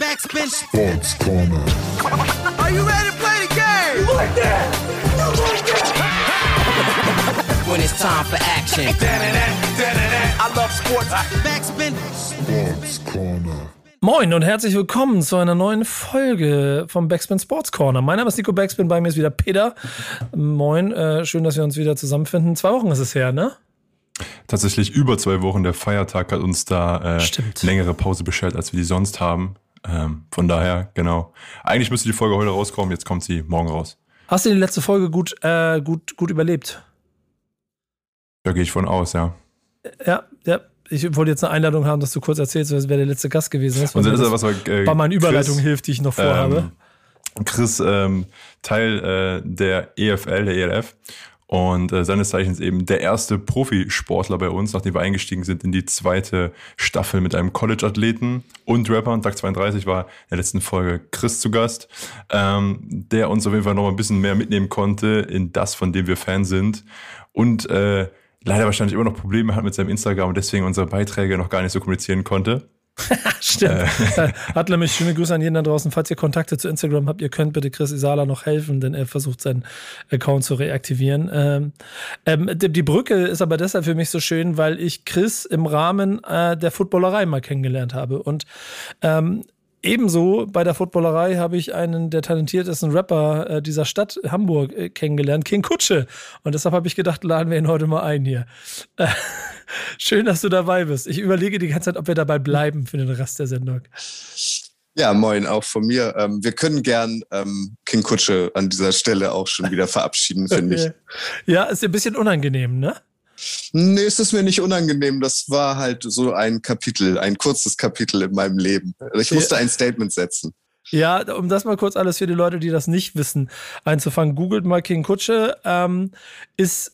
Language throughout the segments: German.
Backspin Sports Corner. Are you ready to play the game? You like that? You like that? When it's time for action. I love sports. Backspin Sports Corner. Moin und herzlich willkommen zu einer neuen Folge vom Backspin Sports Corner. Mein Name ist Nico Backspin, bei mir ist wieder Peter. Moin, schön, dass wir uns wieder zusammenfinden. 2 Wochen ist es her, ne? Tatsächlich über 2 Wochen. Der Feiertag hat uns da längere Pause beschert, als wir die sonst haben. Von daher, genau. Eigentlich müsste die Folge heute rauskommen, jetzt kommt sie morgen raus. Hast du die letzte Folge gut überlebt? Da gehe ich von aus, ja. Ja. Ich wollte jetzt eine Einladung haben, dass du kurz erzählst, wer der letzte Gast gewesen ist. Und das ist was bei bei meinen Überleitungen hilft, die ich noch vorhabe. Chris, Teil der EFL, der ELF. Und seines Zeichens eben der erste Profisportler bei uns, nachdem wir eingestiegen sind in die 2. Staffel mit einem College-Athleten und Rapper. Und Tag 32 war in der letzten Folge Chris zu Gast, der uns auf jeden Fall noch ein bisschen mehr mitnehmen konnte in das, von dem wir Fan sind. Und leider wahrscheinlich immer noch Probleme hat mit seinem Instagram und deswegen unsere Beiträge noch gar nicht so kommunizieren konnte. Stimmt. Hat nämlich schöne Grüße an jeden da draußen. Falls ihr Kontakte zu Instagram habt, ihr könnt bitte Chris Isala noch helfen, denn er versucht seinen Account zu reaktivieren. Die Brücke ist aber deshalb für mich so schön, weil ich Chris im Rahmen der Footballerei mal kennengelernt habe. Und ebenso bei der Footballerei habe ich einen der talentiertesten Rapper dieser Stadt Hamburg kennengelernt, King Kutsche. Und deshalb habe ich gedacht, laden wir ihn heute mal ein hier. Schön, dass du dabei bist. Ich überlege die ganze Zeit, ob wir dabei bleiben für den Rest der Sendung. Ja, moin, auch von mir. Wir können gern King Kutsche an dieser Stelle auch schon wieder verabschieden, finde ich. Ja, ist ein bisschen unangenehm, ne? Nee, es ist mir nicht unangenehm. Das war halt so ein Kapitel, ein kurzes Kapitel in meinem Leben. Ich musste ein Statement setzen. Ja, um das mal kurz alles für die Leute, die das nicht wissen, einzufangen. Googelt mal King Kutsche. Ist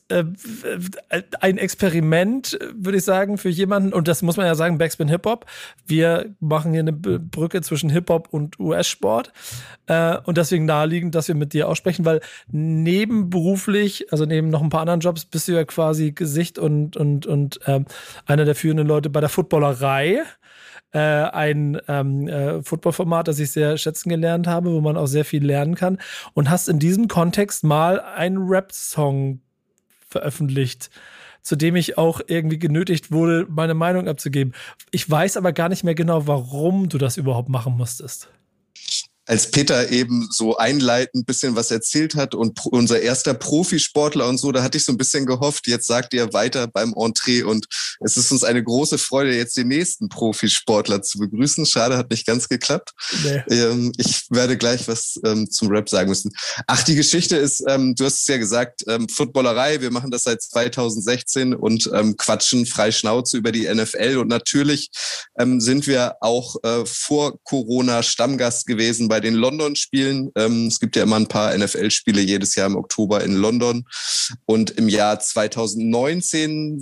ein Experiment, würde ich sagen, für jemanden, und das muss man ja sagen, Backspin Hip-Hop. Wir machen hier eine Brücke zwischen Hip-Hop und US-Sport. Und deswegen naheliegend, dass wir mit dir aussprechen, weil nebenberuflich, also neben noch ein paar anderen Jobs, bist du ja quasi Gesicht und einer der führenden Leute bei der Footballerei. Ein Football-Format, das ich sehr schätzen gelernt habe, wo man auch sehr viel lernen kann, und hast in diesem Kontext mal einen Rap-Song veröffentlicht, zu dem ich auch irgendwie genötigt wurde, meine Meinung abzugeben. Ich weiß aber gar nicht mehr genau, warum du das überhaupt machen musstest. Als Peter eben so einleitend ein bisschen was erzählt hat und unser erster Profisportler und so, da hatte ich so ein bisschen gehofft, jetzt sagt ihr weiter beim Entree, und es ist uns eine große Freude, jetzt den nächsten Profisportler zu begrüßen. Schade, hat nicht ganz geklappt. Nee. Ich werde gleich was zum Rap sagen müssen. Ach, die Geschichte ist, du hast es ja gesagt, Footballerei, wir machen das seit 2016 und quatschen frei Schnauze über die NFL, und natürlich sind wir auch vor Corona Stammgast gewesen bei den London-Spielen. Es gibt ja immer ein paar NFL-Spiele jedes Jahr im Oktober in London. Und im Jahr 2019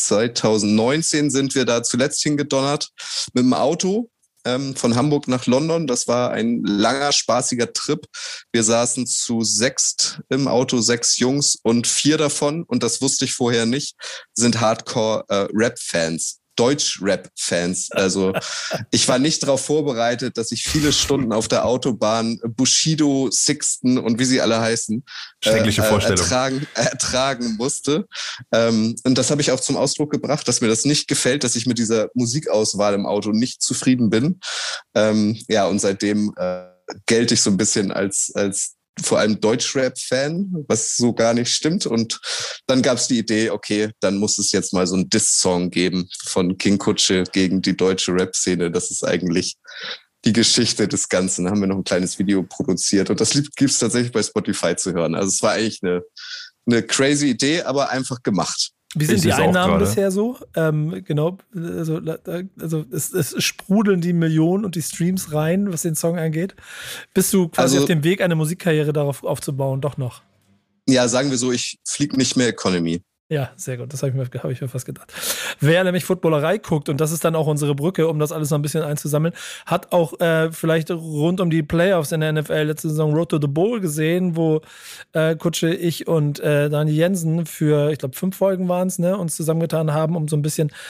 sind wir da zuletzt hingedonnert mit dem Auto von Hamburg nach London. Das war ein langer, spaßiger Trip. Wir saßen zu 6 im Auto, 6 Jungs, und 4 davon, und das wusste ich vorher nicht, sind Hardcore-Rap-Fans. Deutsch-Rap-Fans. Also ich war nicht darauf vorbereitet, dass ich viele Stunden auf der Autobahn Bushido, Sixten und wie sie alle heißen, schreckliche Vorstellung, ertragen musste. Und das habe ich auch zum Ausdruck gebracht, dass mir das nicht gefällt, dass ich mit dieser Musikauswahl im Auto nicht zufrieden bin. Und seitdem gelte ich so ein bisschen als vor allem Deutschrap-Fan, was so gar nicht stimmt. Und dann gab es die Idee, okay, dann muss es jetzt mal so einen Diss-Song geben von King Kutsche gegen die deutsche Rap-Szene. Das ist eigentlich die Geschichte des Ganzen. Da haben wir noch ein kleines Video produziert, und das gibt es tatsächlich bei Spotify zu hören. Also es war eigentlich eine crazy Idee, aber einfach gemacht. Wie sind die Einnahmen bisher so? Genau, also es sprudeln die Millionen und die Streams rein, was den Song angeht. Bist du quasi auf dem Weg, eine Musikkarriere darauf aufzubauen, doch noch? Ja, sagen wir so, ich fliege nicht mehr Economy. Ja, sehr gut. Das hab ich mir fast gedacht. Wer nämlich Footballerei guckt, und das ist dann auch unsere Brücke, um das alles noch ein bisschen einzusammeln, hat auch vielleicht rund um die Playoffs in der NFL letzte Saison Road to the Bowl gesehen, wo Kutsche, ich und Daniel Jensen für, ich glaube, 5 Folgen waren es, ne, uns zusammengetan haben, um so ein bisschen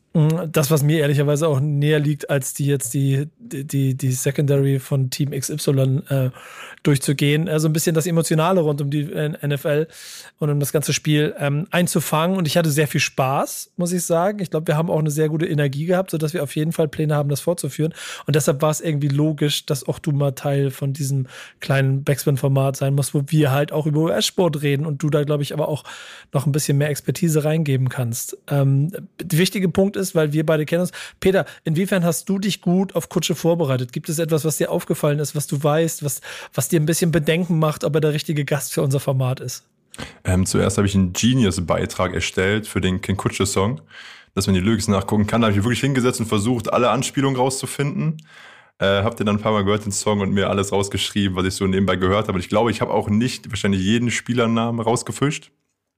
Das, was mir ehrlicherweise auch näher liegt, als die Secondary von Team XY durchzugehen. Also ein bisschen das Emotionale rund um die NFL und um das ganze Spiel einzufangen. Und ich hatte sehr viel Spaß, muss ich sagen. Ich glaube, wir haben auch eine sehr gute Energie gehabt, sodass wir auf jeden Fall Pläne haben, das fortzuführen. Und deshalb war es irgendwie logisch, dass auch du mal Teil von diesem kleinen Backspin-Format sein musst, wo wir halt auch über US-Sport reden und du da, glaube ich, aber auch noch ein bisschen mehr Expertise reingeben kannst. Der wichtige Punkt ist, weil wir beide kennen uns. Peter, inwiefern hast du dich gut auf Kutsche vorbereitet? Gibt es etwas, was dir aufgefallen ist, was du weißt, was dir ein bisschen Bedenken macht, ob er der richtige Gast für unser Format ist? Zuerst habe ich einen Genius-Beitrag erstellt für den Ken Kutsche-Song, dass man die Lyrics nachgucken kann. Da habe ich mich wirklich hingesetzt und versucht, alle Anspielungen rauszufinden. Habt ihr dann ein paar Mal gehört, den Song, und mir alles rausgeschrieben, was ich so nebenbei gehört habe. Und ich glaube, ich habe auch nicht wahrscheinlich jeden Spielernamen rausgefischt.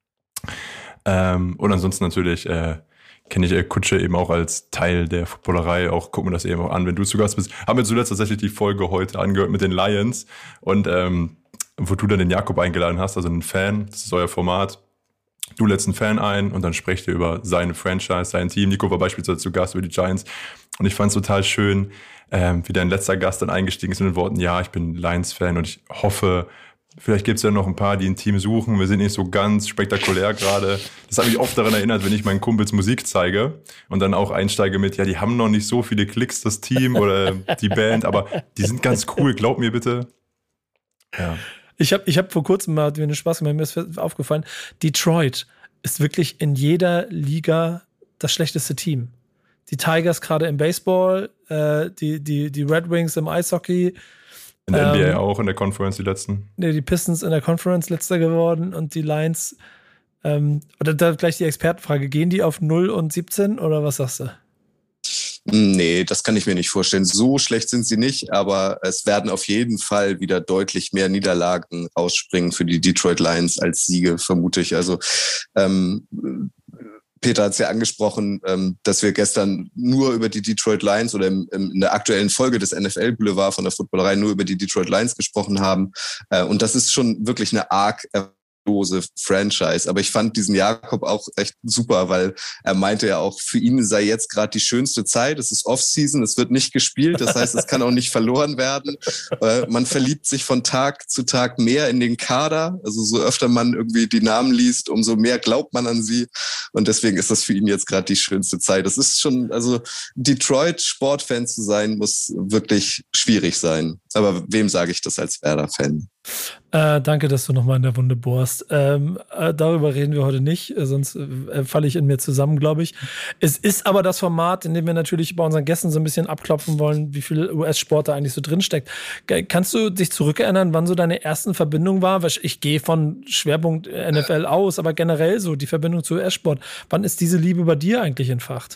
Und ansonsten natürlich kenne ich Kutsche eben auch als Teil der Footballerei, auch guck mir das eben auch an, wenn du zu Gast bist. Haben wir zuletzt tatsächlich die Folge heute angehört mit den Lions und wo du dann den Jakob eingeladen hast, also einen Fan, das ist euer Format. Du lädst einen Fan ein und dann sprecht ihr über seine Franchise, sein Team. Nico war beispielsweise zu Gast über die Giants und ich fand es total schön, wie dein letzter Gast dann eingestiegen ist mit den Worten, ja, ich bin Lions-Fan und ich hoffe, vielleicht gibt es ja noch ein paar, die ein Team suchen. Wir sind nicht so ganz spektakulär gerade. Das hat mich oft daran erinnert, wenn ich meinen Kumpels Musik zeige und dann auch einsteige mit, ja, die haben noch nicht so viele Klicks, das Team oder die Band, aber die sind ganz cool, glaub mir bitte. Ja. Ich hab vor kurzem mal, hat mir Spaß gemacht, mir ist aufgefallen, Detroit ist wirklich in jeder Liga das schlechteste Team. Die Tigers gerade im Baseball, die Red Wings im Eishockey. In der NBA auch, in der Conference die letzten. Nee, die Pistons in der Conference letzter geworden und die Lions. Oder da gleich die Expertenfrage, gehen die auf 0 und 17 oder was sagst du? Nee, das kann ich mir nicht vorstellen. So schlecht sind sie nicht, aber es werden auf jeden Fall wieder deutlich mehr Niederlagen ausspringen für die Detroit Lions als Siege, vermute ich. Also Peter hat es ja angesprochen, dass wir gestern nur über die Detroit Lions oder in der aktuellen Folge des NFL Boulevard von der Footballerei nur über die Detroit Lions gesprochen haben. Und das ist schon wirklich eine arg lose Franchise. Aber ich fand diesen Jakob auch echt super, weil er meinte ja auch, für ihn sei jetzt gerade die schönste Zeit. Es ist Off-Season, es wird nicht gespielt. Das heißt, es kann auch nicht verloren werden. Man verliebt sich von Tag zu Tag mehr in den Kader. Also so öfter man irgendwie die Namen liest, umso mehr glaubt man an sie. Und deswegen ist das für ihn jetzt gerade die schönste Zeit. Das ist schon, also Detroit-Sportfan zu sein, muss wirklich schwierig sein. Aber wem sage ich das als Werder-Fan? Danke, dass du nochmal in der Wunde bohrst. Darüber reden wir heute nicht, sonst falle ich in mir zusammen, glaube ich. Es ist aber das Format, in dem wir natürlich bei unseren Gästen so ein bisschen abklopfen wollen, wie viel US-Sport da eigentlich so drinsteckt. Kannst du dich zurückerinnern, wann so deine ersten Verbindung war? Ich gehe von Schwerpunkt NFL aus, aber generell so die Verbindung zu US-Sport. Wann ist diese Liebe bei dir eigentlich entfacht?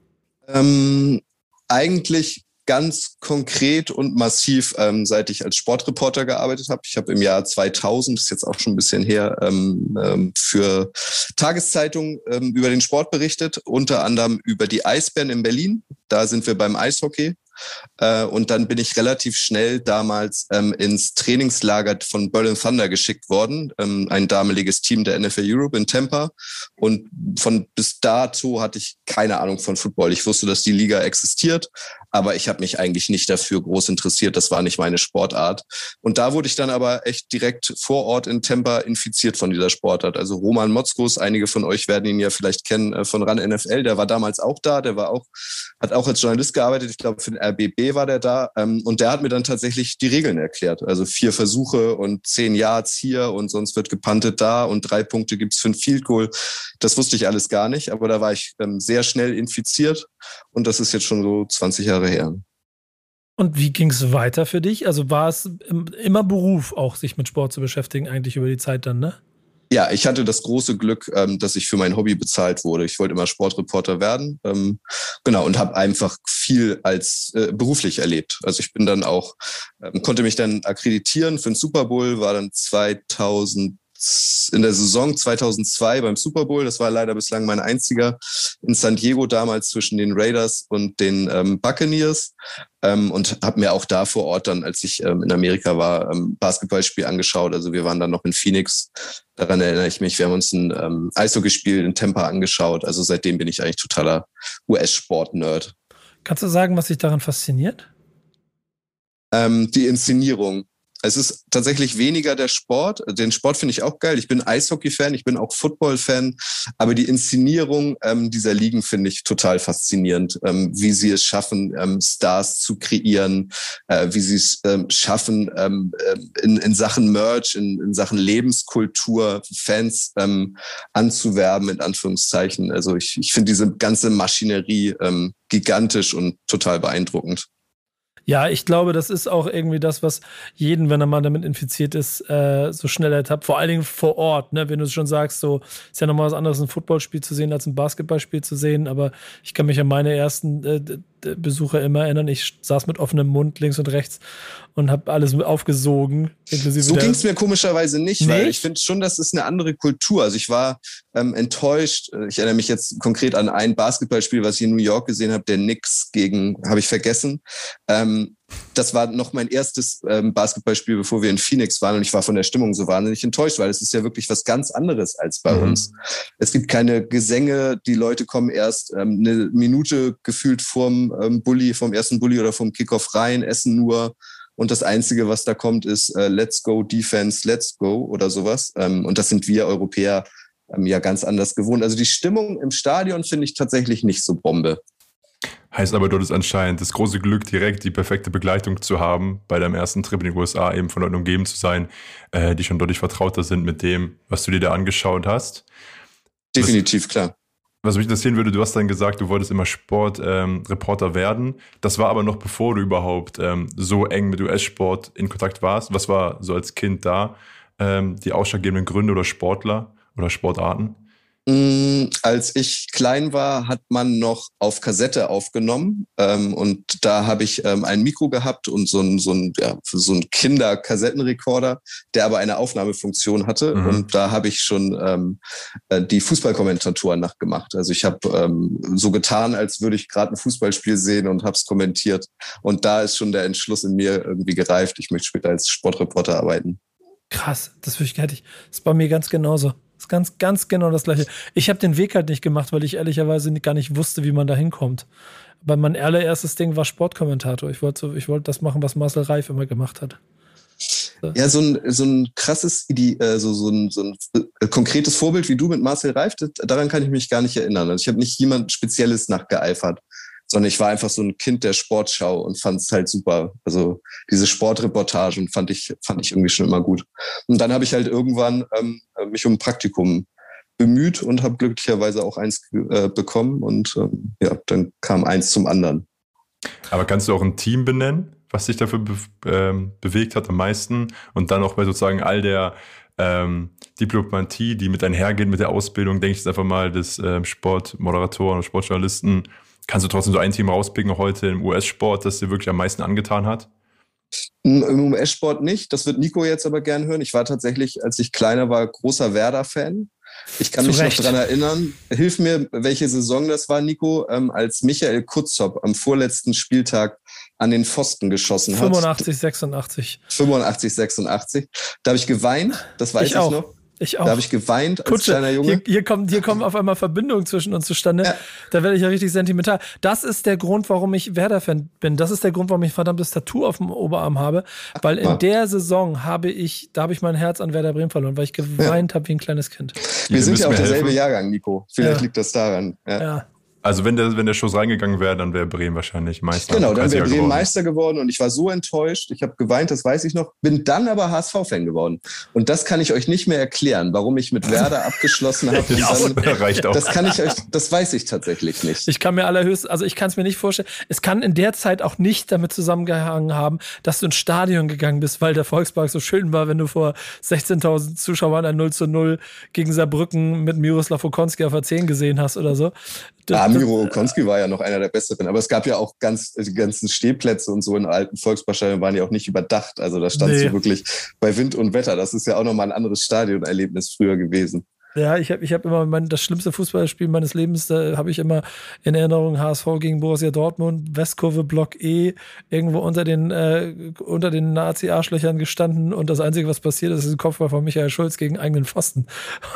Eigentlich ganz konkret und massiv, seit ich als Sportreporter gearbeitet habe. Ich habe im Jahr 2000, das ist jetzt auch schon ein bisschen her, für Tageszeitungen über den Sport berichtet, unter anderem über die Eisbären in Berlin. Da sind wir beim Eishockey. Und dann bin ich relativ schnell damals ins Trainingslager von Berlin Thunder geschickt worden, ein damaliges Team der NFL Europe in Tampa. Und von bis dato hatte ich keine Ahnung von Football. Ich wusste, dass die Liga existiert, aber ich habe mich eigentlich nicht dafür groß interessiert. Das war nicht meine Sportart. Und da wurde ich dann aber echt direkt vor Ort in Tampa infiziert von dieser Sportart. Also Roman Motzkus, einige von euch werden ihn ja vielleicht kennen von RAN NFL, der war damals auch da, hat auch als Journalist gearbeitet, ich glaube für den RBB war der da, und der hat mir dann tatsächlich die Regeln erklärt. Also 4 Versuche und 10 Yards hier und sonst wird gepuntet da und 3 Punkte gibt's für ein Field Goal. Das wusste ich alles gar nicht, aber da war ich sehr schnell infiziert und das ist jetzt schon so 20 Jahre her. Und wie ging's weiter für dich? Also war es immer Beruf, auch sich mit Sport zu beschäftigen, eigentlich über die Zeit dann, ne? Ja, ich hatte das große Glück, dass ich für mein Hobby bezahlt wurde. Ich wollte immer Sportreporter werden, genau, und habe einfach viel als beruflich erlebt. Also ich bin dann auch, konnte mich dann akkreditieren für den Super Bowl, war dann 2010 in der Saison 2002 beim Super Bowl. Das war leider bislang mein einziger in San Diego damals zwischen den Raiders und den Buccaneers. Und habe mir auch da vor Ort dann, als ich in Amerika war, Basketballspiel angeschaut. Also wir waren dann noch in Phoenix. Daran erinnere ich mich. Wir haben uns ein Eishockeyspiel in Tampa angeschaut. Also seitdem bin ich eigentlich totaler US-Sport-Nerd. Kannst du sagen, was dich daran fasziniert? Die Inszenierung. Es ist tatsächlich weniger der Sport. Den Sport finde ich auch geil. Ich bin Eishockey-Fan, ich bin auch Football-Fan. Aber die Inszenierung dieser Ligen finde ich total faszinierend. Wie sie es schaffen, Stars zu kreieren, wie sie es schaffen, in Sachen Merch, in Sachen Lebenskultur Fans anzuwerben, in Anführungszeichen. Also ich finde diese ganze Maschinerie gigantisch und total beeindruckend. Ja, ich glaube, das ist auch irgendwie das, was jeden, wenn er mal damit infiziert ist, so schnell ertappt. Vor allen Dingen vor Ort, ne? Wenn du es schon sagst, so ist ja nochmal was anderes, ein Footballspiel zu sehen, als ein Basketballspiel zu sehen. Aber ich kann mich an meine ersten Besucher immer erinnern. Ich saß mit offenem Mund links und rechts und habe alles aufgesogen. Inklusive so ging es mir komischerweise nicht, weil ich finde schon, das ist eine andere Kultur. Also ich war enttäuscht. Ich erinnere mich jetzt konkret an ein Basketballspiel, was ich in New York gesehen habe, der Knicks gegen, habe ich vergessen. Das war noch mein erstes Basketballspiel, bevor wir in Phoenix waren, und ich war von der Stimmung so wahnsinnig enttäuscht, weil es ist ja wirklich was ganz anderes als bei uns. Es gibt keine Gesänge, die Leute kommen erst eine Minute gefühlt vom ersten Bulli oder vom Kickoff rein, essen nur, und das Einzige, was da kommt, ist Let's go Defense, let's go oder sowas. Und das sind wir Europäer ja ganz anders gewohnt. Also die Stimmung im Stadion finde ich tatsächlich nicht so Bombe. Heißt aber, dort ist anscheinend das große Glück, direkt die perfekte Begleitung zu haben, bei deinem ersten Trip in die USA eben von Leuten umgeben zu sein, die schon deutlich vertrauter sind mit dem, was du dir da angeschaut hast. Definitiv, klar. Was mich interessieren würde, du hast dann gesagt, du wolltest immer Sportreporter werden. Das war aber noch bevor du überhaupt so eng mit US-Sport in Kontakt warst. Was war so als Kind da die ausschlaggebenden Gründe oder Sportler oder Sportarten? Als ich klein war, hat man noch auf Kassette aufgenommen, und da habe ich ein Mikro gehabt und so ein Kinder-Kassettenrekorder, der aber eine Aufnahmefunktion hatte, und da habe ich schon die Fußballkommentatoren nachgemacht. Also ich habe so getan, als würde ich gerade ein Fußballspiel sehen, und habe es kommentiert, und da ist schon der Entschluss in mir irgendwie gereift, ich möchte später als Sportreporter arbeiten. Krass, das ist bei mir ganz genauso. Das ist ganz, ganz genau das Gleiche. Ich habe den Weg halt nicht gemacht, weil ich ehrlicherweise gar nicht wusste, wie man da hinkommt. Aber mein allererstes Ding war Sportkommentator. Ich wollte das machen, was Marcel Reif immer gemacht hat. So. Ja, so ein krasses, so ein konkretes Vorbild wie du mit Marcel Reif, daran kann ich mich gar nicht erinnern. Also ich habe nicht jemand Spezielles nachgeeifert, sondern ich war einfach so ein Kind der Sportschau und fand es halt super. Also diese Sportreportagen fand ich irgendwie schon immer gut. Und dann habe ich halt irgendwann mich um ein Praktikum bemüht und habe glücklicherweise auch eins bekommen, und dann kam eins zum anderen. Aber kannst du auch ein Team benennen, was dich dafür bewegt hat am meisten, und dann auch bei sozusagen all der Diplomatie, die mit einhergeht mit der Ausbildung, denke ich jetzt einfach mal, des Sportmoderatoren oder Sportjournalisten, kannst du trotzdem so ein Team rauspicken, auch heute im US-Sport, das dir wirklich am meisten angetan hat? Im US-Sport nicht, das wird Nico jetzt aber gern hören. Ich war tatsächlich, als ich kleiner war, großer Werder-Fan. Ich kann mich noch dran erinnern, hilf mir, welche Saison das war, Nico, als Michael Kutzop am vorletzten Spieltag an den Pfosten geschossen hat. 85, 86. 85, 86. Da habe ich geweint, das weiß ich noch. Ich auch. Da habe ich geweint als kleiner Junge. Hier kommen auf einmal Verbindungen zwischen uns zustande. Ja. Da werde ich ja richtig sentimental. Das ist der Grund, warum ich Werder-Fan bin. Das ist der Grund, warum ich ein verdammtes Tattoo auf dem Oberarm habe. Weil in der Saison habe ich mein Herz an Werder Bremen verloren, weil ich geweint habe wie ein kleines Kind. Wir sind ja auch derselbe Jahrgang, Nico. Vielleicht liegt das daran. Ja. Also wenn der Schuss reingegangen wäre, dann wäre Bremen wahrscheinlich Meister. Genau, dann wäre Bremen Meister geworden, und ich war so enttäuscht. Ich habe geweint, das weiß ich noch. Bin dann aber HSV-Fan geworden. Und das kann ich euch nicht mehr erklären, warum ich mit Werder abgeschlossen habe. Reicht auch. Das weiß ich tatsächlich nicht. Ich kann es mir nicht vorstellen. Es kann in der Zeit auch nicht damit zusammengehangen haben, dass du ins Stadion gegangen bist, weil der Volkspark so schön war, wenn du vor 16.000 Zuschauern ein 0:0 gegen Saarbrücken mit Miroslav Okonski auf der 10 gesehen hast oder so. Amiro Okonski war ja noch einer der Besseren, aber es gab ja auch die ganzen Stehplätze und so in alten Volksparkstadien waren ja auch nicht überdacht. Also da standst du wirklich bei Wind und Wetter. Das ist ja auch nochmal ein anderes Stadionerlebnis früher gewesen. Ja, ich hab immer das schlimmste Fußballspiel meines Lebens, da habe ich immer in Erinnerung HSV gegen Borussia Dortmund, Westkurve Block E, irgendwo unter den Nazi-Arschlöchern gestanden und das Einzige, was passiert ist ein Kopfball von Michael Schulz gegen eigenen Pfosten.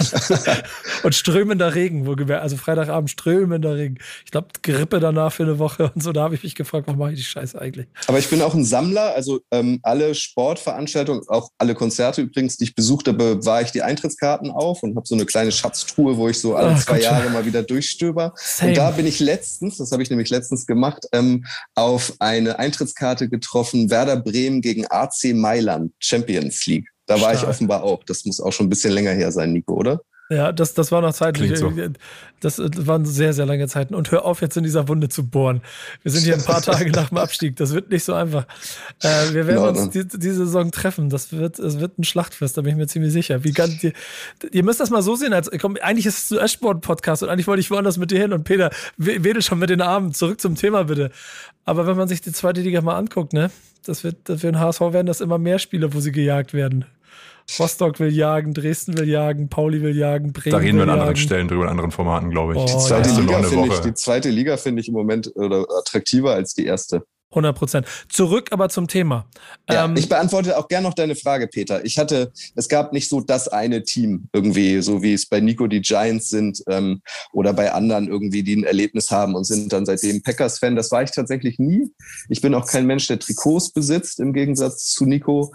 Und strömender Regen, also Freitagabend strömender Regen. Ich glaube, Grippe danach für eine Woche und so, da habe ich mich gefragt, warum mache ich die Scheiße eigentlich? Aber ich bin auch ein Sammler, also alle Sportveranstaltungen, auch alle Konzerte übrigens, die ich besucht habe, bewahre ich die Eintrittskarten auf und habe so eine kleine Schatztruhe, wo ich so alle 2 Jahre mal wieder durchstöber. Same. Und da bin ich das habe ich nämlich letztens gemacht, auf eine Eintrittskarte getroffen, Werder Bremen gegen AC Mailand, Champions League. Da war ich offenbar auch. Das muss auch schon ein bisschen länger her sein, Nico, oder? Ja, das war noch Zeiten. So. Das waren sehr, sehr lange Zeiten. Und hör auf, jetzt in dieser Wunde zu bohren. Wir sind hier ein paar Tage nach dem Abstieg. Das wird nicht so einfach. Wir werden uns diese Saison treffen. Es wird ein Schlachtfest, da bin ich mir ziemlich sicher. Ihr müsst das mal so sehen, eigentlich ist es ein Eschborn-Podcast und eigentlich wollte ich woanders mit dir hin. Und Peter, wedel schon mit den Armen. Zurück zum Thema, bitte. Aber wenn man sich die zweite Liga mal anguckt, ne, das für den HSV werden das immer mehr Spiele, wo sie gejagt werden. Rostock will jagen, Dresden will jagen, Pauli will jagen, Bremen will jagen. Da reden wir an anderen Stellen drüber, in anderen Formaten, glaube ich. Die zweite Liga finde ich im Moment attraktiver als die erste. 100%. Zurück aber zum Thema. Ja, ich beantworte auch gerne noch deine Frage, Peter. Es gab nicht so das eine Team irgendwie, so wie es bei Nico die Giants sind oder bei anderen irgendwie, die ein Erlebnis haben und sind dann seitdem Packers-Fan. Das war ich tatsächlich nie. Ich bin auch kein Mensch, der Trikots besitzt, im Gegensatz zu Nico.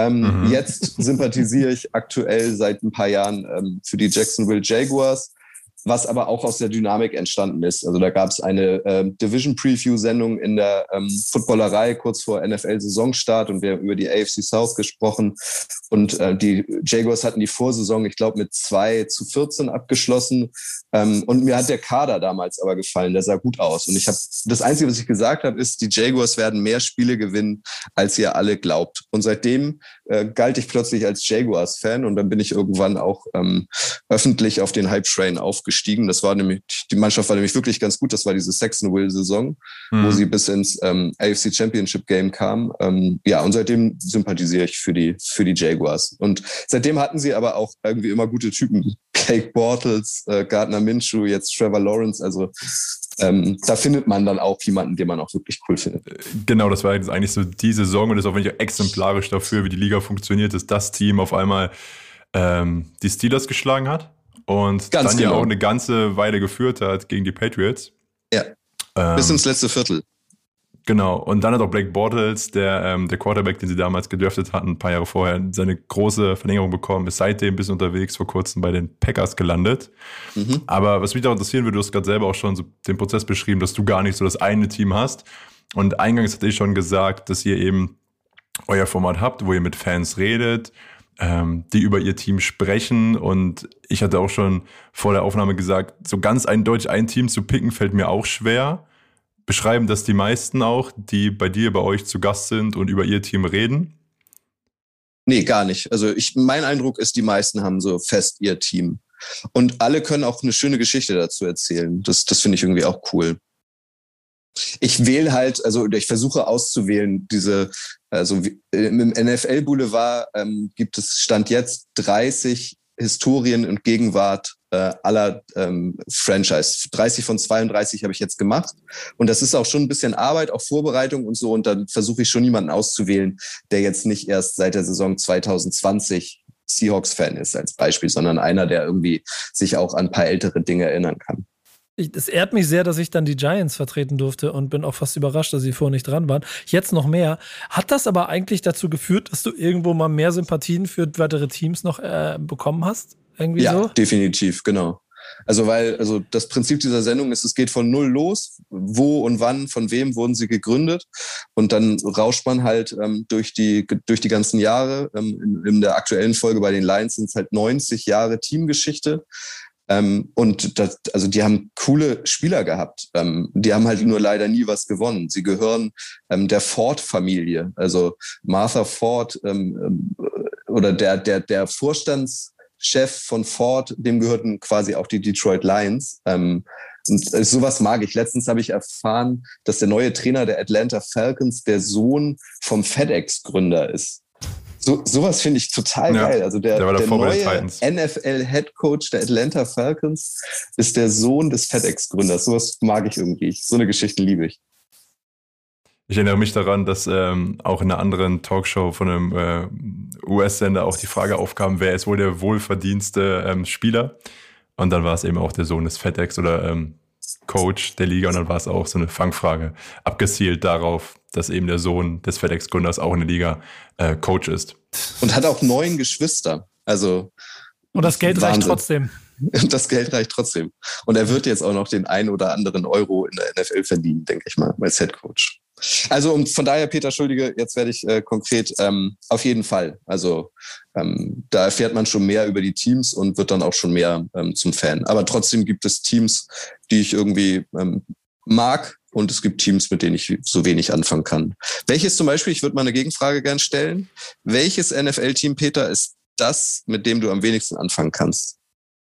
Jetzt sympathisiere ich aktuell seit ein paar Jahren für die Jacksonville Jaguars, was aber auch aus der Dynamik entstanden ist. Also da gab es eine Division-Preview-Sendung in der Footballerei kurz vor NFL-Saisonstart und wir haben über die AFC South gesprochen und die Jaguars hatten die Vorsaison, ich glaube, mit 2-14 abgeschlossen und mir hat der Kader damals aber gefallen, der sah gut aus und das Einzige, was ich gesagt habe, ist, die Jaguars werden mehr Spiele gewinnen, als ihr alle glaubt. Und seitdem galt ich plötzlich als Jaguars-Fan und dann bin ich irgendwann auch öffentlich auf den Hype-Train aufgestiegen. Die Mannschaft war nämlich wirklich ganz gut. Das war diese Saxonville-Saison, wo sie bis ins AFC Championship Game kam. Und seitdem sympathisiere ich für die Jaguars. Und seitdem hatten sie aber auch irgendwie immer gute Typen. Blake Bortles, Gardner Minshew, jetzt Trevor Lawrence. Also da findet man dann auch jemanden, den man auch wirklich cool findet. Genau, das war jetzt eigentlich so die Saison und das ist auch wirklich exemplarisch dafür, wie die Liga funktioniert, dass das Team auf einmal die Steelers geschlagen hat und dann ja auch eine ganze Weile geführt hat gegen die Patriots. Ja, bis ins letzte Viertel. Genau, und dann hat auch Blake Bortles, der Quarterback, den sie damals gedraftet hatten, ein paar Jahre vorher, seine große Verlängerung bekommen, ist seitdem bis unterwegs vor kurzem bei den Packers gelandet. Aber was mich auch interessieren würde, du hast gerade selber auch schon so den Prozess beschrieben, dass du gar nicht so das eine Team hast. Und eingangs hatte ich schon gesagt, dass ihr eben euer Format habt, wo ihr mit Fans redet, die über ihr Team sprechen. Und ich hatte auch schon vor der Aufnahme gesagt, so ganz eindeutig ein Team zu picken, fällt mir auch schwer. Beschreiben das die meisten auch, die bei euch zu Gast sind und über ihr Team reden? Nee, gar nicht. Also mein Eindruck ist, die meisten haben so fest ihr Team. Und alle können auch eine schöne Geschichte dazu erzählen. Das finde ich irgendwie auch cool. Ich wähle halt, also ich versuche auszuwählen, im NFL-Boulevard gibt es Stand jetzt 30 Historien und Gegenwart aller Franchise. 30 von 32 habe ich jetzt gemacht. Und das ist auch schon ein bisschen Arbeit, auch Vorbereitung und so. Und dann versuche ich schon jemanden auszuwählen, der jetzt nicht erst seit der Saison 2020 Seahawks-Fan ist als Beispiel, sondern einer, der irgendwie sich auch an ein paar ältere Dinge erinnern kann. Es ehrt mich sehr, dass ich dann die Giants vertreten durfte und bin auch fast überrascht, dass sie vorher nicht dran waren. Jetzt noch mehr. Hat das aber eigentlich dazu geführt, dass du irgendwo mal mehr Sympathien für weitere Teams noch bekommen hast? Irgendwie ja, so? Definitiv, genau. Also das Prinzip dieser Sendung ist, es geht von null los. Wo und wann, von wem wurden sie gegründet? Und dann rauscht man halt durch die ganzen Jahre. In der aktuellen Folge bei den Lions sind es halt 90 Jahre Teamgeschichte. Und die haben coole Spieler gehabt. Die haben halt nur leider nie was gewonnen. Sie gehören der Ford-Familie. Also Martha Ford oder der Vorstandschef von Ford, dem gehörten quasi auch die Detroit Lions. Und sowas mag ich. Letztens habe ich erfahren, dass der neue Trainer der Atlanta Falcons der Sohn vom FedEx-Gründer ist. Sowas finde ich total geil. Also der neue NFL-Headcoach der Atlanta Falcons ist der Sohn des FedEx-Gründers. Sowas mag ich irgendwie. So eine Geschichte liebe ich. Ich erinnere mich daran, dass auch in einer anderen Talkshow von einem US-Sender auch die Frage aufkam, wer ist wohl der wohlverdienste Spieler? Und dann war es eben auch der Sohn des FedEx oder Coach der Liga. Und dann war es auch so eine Fangfrage, abgezielt darauf, dass eben der Sohn des FedEx-Gründers auch in der Liga Coach ist. Und hat auch 9 Geschwister. Also und das Geld Wahnsinn. reicht trotzdem. Das Geld reicht trotzdem. Und er wird jetzt auch noch den ein oder anderen Euro in der NFL verdienen, denke ich mal, als Headcoach. Also und von daher, Peter, Entschuldige, jetzt werde ich konkret, auf jeden Fall. Also da erfährt man schon mehr über die Teams und wird dann auch schon mehr zum Fan. Aber trotzdem gibt es Teams, die ich irgendwie mag, und es gibt Teams, mit denen ich so wenig anfangen kann. Welches zum Beispiel, ich würde mal eine Gegenfrage gern stellen, welches NFL-Team, Peter, ist das, mit dem du am wenigsten anfangen kannst?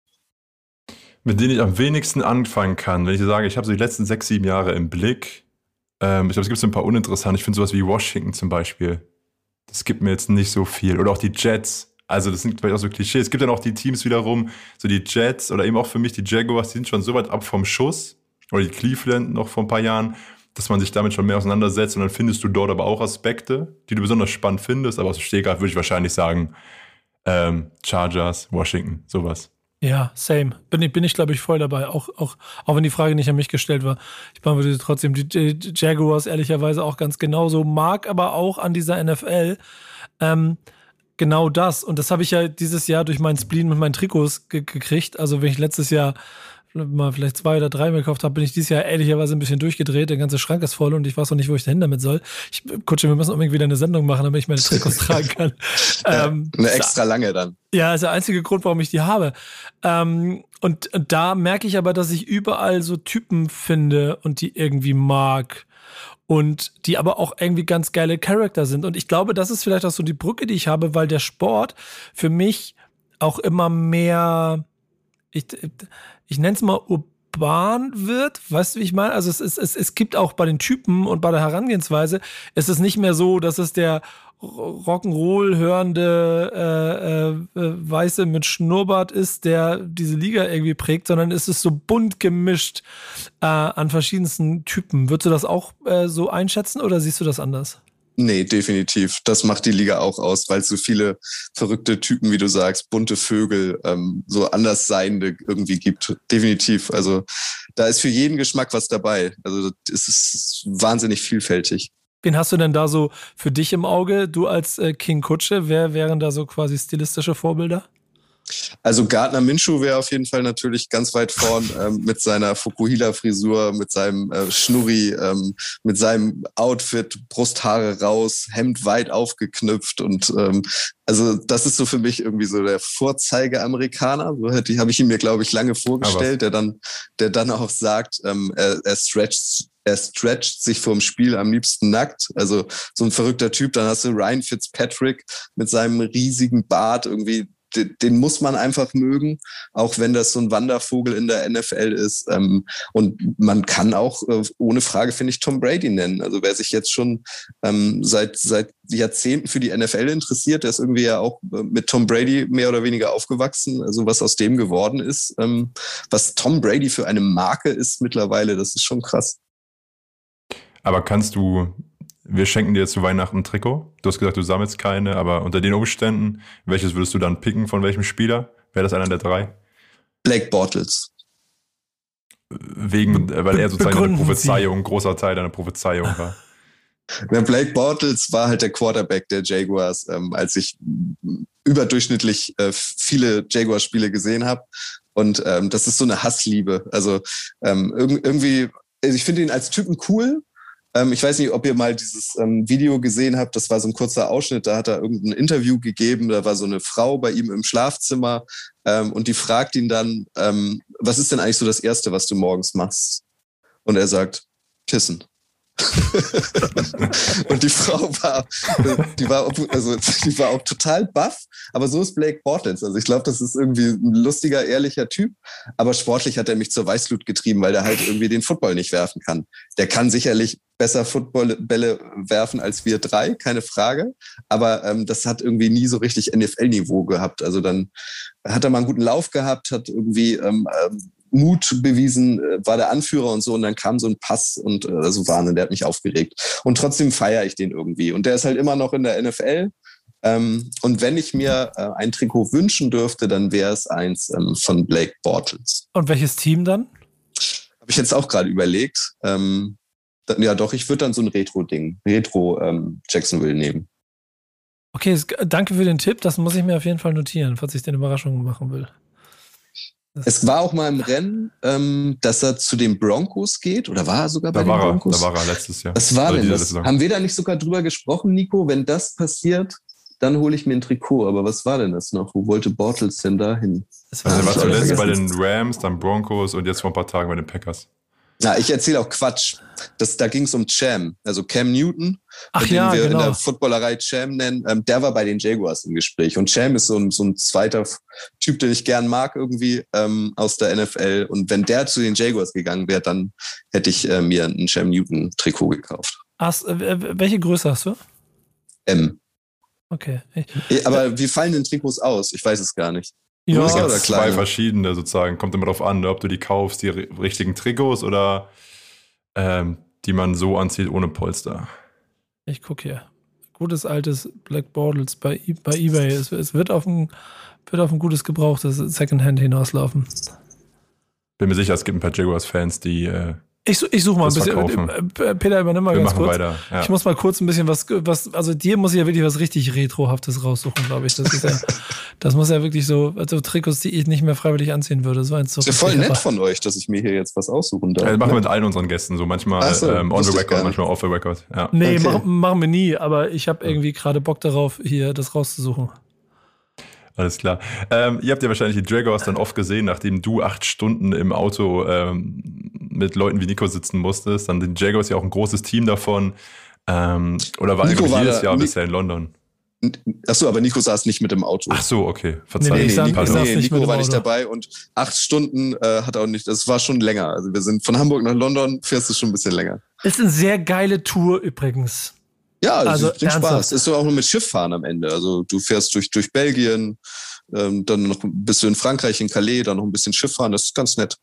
Mit denen ich am wenigsten anfangen kann, wenn ich sage, ich habe so die letzten 6, 7 Jahre im Blick. Ich glaube, es gibt so ein paar uninteressante. Ich finde sowas wie Washington zum Beispiel. Das gibt mir jetzt nicht so viel. Oder auch die Jets. Also das sind vielleicht auch so Klischees. Es gibt dann auch die Teams wiederum, so die Jets oder eben auch für mich die Jaguars, die sind schon so weit ab vom Schuss. Oder die Cleveland noch vor ein paar Jahren, dass man sich damit schon mehr auseinandersetzt. Und dann findest du dort aber auch Aspekte, die du besonders spannend findest. Aber aus dem Stegreif würde ich wahrscheinlich sagen, Chargers, Washington, sowas. Ja, same. Bin ich glaube ich, voll dabei. Auch wenn die Frage nicht an mich gestellt war. Ich beantworte trotzdem die Jaguars ehrlicherweise auch ganz genauso. Mag aber auch an dieser NFL genau das. Und das habe ich ja dieses Jahr durch meinen Spleen mit meinen Trikots gekriegt. Also wenn ich letztes Jahr mal vielleicht 2 oder 3 gekauft habe, bin ich dieses Jahr ehrlicherweise ein bisschen durchgedreht. Der ganze Schrank ist voll und ich weiß noch nicht, wo ich dahin damit soll. Kutsche, wir müssen unbedingt wieder eine Sendung machen, damit ich meine Trikots tragen kann. Eine extra lange dann. Ja, ist der einzige Grund, warum ich die habe. Und da merke ich aber, dass ich überall so Typen finde und die irgendwie mag. Und die aber auch irgendwie ganz geile Charakter sind. Und ich glaube, das ist vielleicht auch so die Brücke, die ich habe, weil der Sport für mich auch immer mehr, ich nenne es mal urban wird, weißt du, wie ich meine? Also es gibt auch bei den Typen und bei der Herangehensweise, es ist nicht mehr so, dass es der Rock'n'Roll hörende Weiße mit Schnurrbart ist, der diese Liga irgendwie prägt, sondern es ist so bunt gemischt an verschiedensten Typen. Würdest du das auch so einschätzen oder siehst du das anders? Nee, definitiv. Das macht die Liga auch aus, weil es so viele verrückte Typen, wie du sagst, bunte Vögel, so Andersseiende irgendwie gibt. Definitiv. Also da ist für jeden Geschmack was dabei. Also es ist wahnsinnig vielfältig. Wen hast du denn da so für dich im Auge? Du als King Kutsche, wer wären da so quasi stilistische Vorbilder? Also Gardner Minshew wäre auf jeden Fall natürlich ganz weit vorn mit seiner Fukuhila-Frisur, mit seinem Schnurri, mit seinem Outfit, Brusthaare raus, Hemd weit aufgeknüpft und also das ist so für mich irgendwie so der Vorzeige-Amerikaner. So habe ich ihn mir, glaube ich, lange vorgestellt, der dann auch sagt, er stretcht sich vorm Spiel am liebsten nackt. Also so ein verrückter Typ. Dann hast du Ryan Fitzpatrick mit seinem riesigen Bart irgendwie. Den muss man einfach mögen, auch wenn das so ein Wandervogel in der NFL ist. Und man kann auch ohne Frage, finde ich, Tom Brady nennen. Also wer sich jetzt schon seit Jahrzehnten für die NFL interessiert, der ist irgendwie ja auch mit Tom Brady mehr oder weniger aufgewachsen. Also was aus dem geworden ist, was Tom Brady für eine Marke ist mittlerweile, das ist schon krass. Aber wir schenken dir jetzt zu Weihnachten ein Trikot. Du hast gesagt, du sammelst keine, aber unter den Umständen, welches würdest du dann picken von welchem Spieler? Wäre das einer der 3? Blake Bortles. Weil er sozusagen eine Prophezeiung, ein großer Teil deiner Prophezeiung war. Ja, Blake Bortles war halt der Quarterback der Jaguars, als ich überdurchschnittlich viele Jaguars-Spiele gesehen habe. Und das ist so eine Hassliebe. Also irgendwie, ich finde ihn als Typen cool. Ich weiß nicht, ob ihr mal dieses Video gesehen habt. Das war so ein kurzer Ausschnitt. Da hat er irgendein Interview gegeben. Da war so eine Frau bei ihm im Schlafzimmer und die fragt ihn dann, was ist denn eigentlich so das Erste, was du morgens machst? Und er sagt, pissen. Und die Frau die war auch total baff, aber so ist Blake Bortles. Also ich glaube, das ist irgendwie ein lustiger, ehrlicher Typ, aber sportlich hat er mich zur Weißglut getrieben, weil der halt irgendwie den Football nicht werfen kann. Der kann sicherlich besser Footballbälle werfen als wir drei, keine Frage, aber das hat irgendwie nie so richtig NFL-Niveau gehabt. Also dann hat er mal einen guten Lauf gehabt, hat irgendwie Mut bewiesen, war der Anführer und so, und dann kam so ein Pass und so Wahnsinn, der hat mich aufgeregt. Und trotzdem feiere ich den irgendwie. Und der ist halt immer noch in der NFL. Und wenn ich mir ein Trikot wünschen dürfte, dann wäre es eins von Blake Bortles. Und welches Team dann? Habe ich jetzt auch gerade überlegt. Ja doch, ich würde dann so ein Retro-Ding, Jacksonville nehmen. Okay, danke für den Tipp. Das muss ich mir auf jeden Fall notieren, falls ich den Überraschungen machen will. Es war auch mal im Rennen, dass er zu den Broncos geht, oder war er sogar bei den Broncos? Da war er letztes Jahr. Was war denn das? Haben wir da nicht sogar drüber gesprochen, Nico? Wenn das passiert, dann hole ich mir ein Trikot. Aber was war denn das noch? Wo wollte Bortles denn da hin? Er war zuletzt bei den Rams, dann Broncos und jetzt vor ein paar Tagen bei den Packers. Na, ich erzähle auch Quatsch. Da ging es um Cam, also Cam Newton, den wir in der Footballerei Cam nennen. Der war bei den Jaguars im Gespräch. Und Cam ist so ein zweiter Typ, den ich gern mag irgendwie aus der NFL. Und wenn der zu den Jaguars gegangen wäre, dann hätte ich mir ein Cam Newton Trikot gekauft. Welche Größe hast du? M. Okay. Aber wie fallen denn Trikots aus? Ich weiß es gar nicht. Ja, es gibt zwei verschiedene sozusagen. Kommt immer darauf an, ob du die kaufst, die richtigen Trikots oder die man so anzieht ohne Polster. Ich gucke hier. Gutes altes Black Bortles bei eBay. Es wird auf ein gutes gebrauchtes Secondhand hinauslaufen. Bin mir sicher, es gibt ein paar Jaguars-Fans, die Ich suche mal ein bisschen. Peter, übernimm mal ganz kurz. Weiter, ja. Ich muss mal kurz ein bisschen was, also dir muss ich ja wirklich was richtig Retrohaftes raussuchen, glaube ich. Das muss ja wirklich so, also Trikots, die ich nicht mehr freiwillig anziehen würde. So eins so. Das ist ja voll nett von euch, dass ich mir hier jetzt was aussuchen darf. Das machen wir mit allen unseren Gästen so. Manchmal on the record, manchmal off the record. Ja. Nee, okay. Machen wir nie, aber ich habe irgendwie gerade Bock darauf, hier das rauszusuchen. Alles klar. Ihr habt ja wahrscheinlich die Jaguars dann oft gesehen, nachdem du 8 Stunden im Auto mit Leuten wie Nico sitzen musstest. Dann sind die Jaguars ja auch ein großes Team davon. Oder war Nico jedes Jahr bisher in London? Achso, aber Nico saß nicht mit im Auto. Ach so, okay. Verzeihung. Nico war nicht dabei und 8 Stunden hat er auch nicht. Das war schon länger. Also wir sind von Hamburg nach London, fährst du schon ein bisschen länger. Ist eine sehr geile Tour übrigens. Ja, also bringt Spaß. Ist so auch nur mit Schiff fahren am Ende. Also du fährst durch Belgien, dann noch bist du in Frankreich, in Calais, dann noch ein bisschen Schiff fahren. Das ist ganz nett.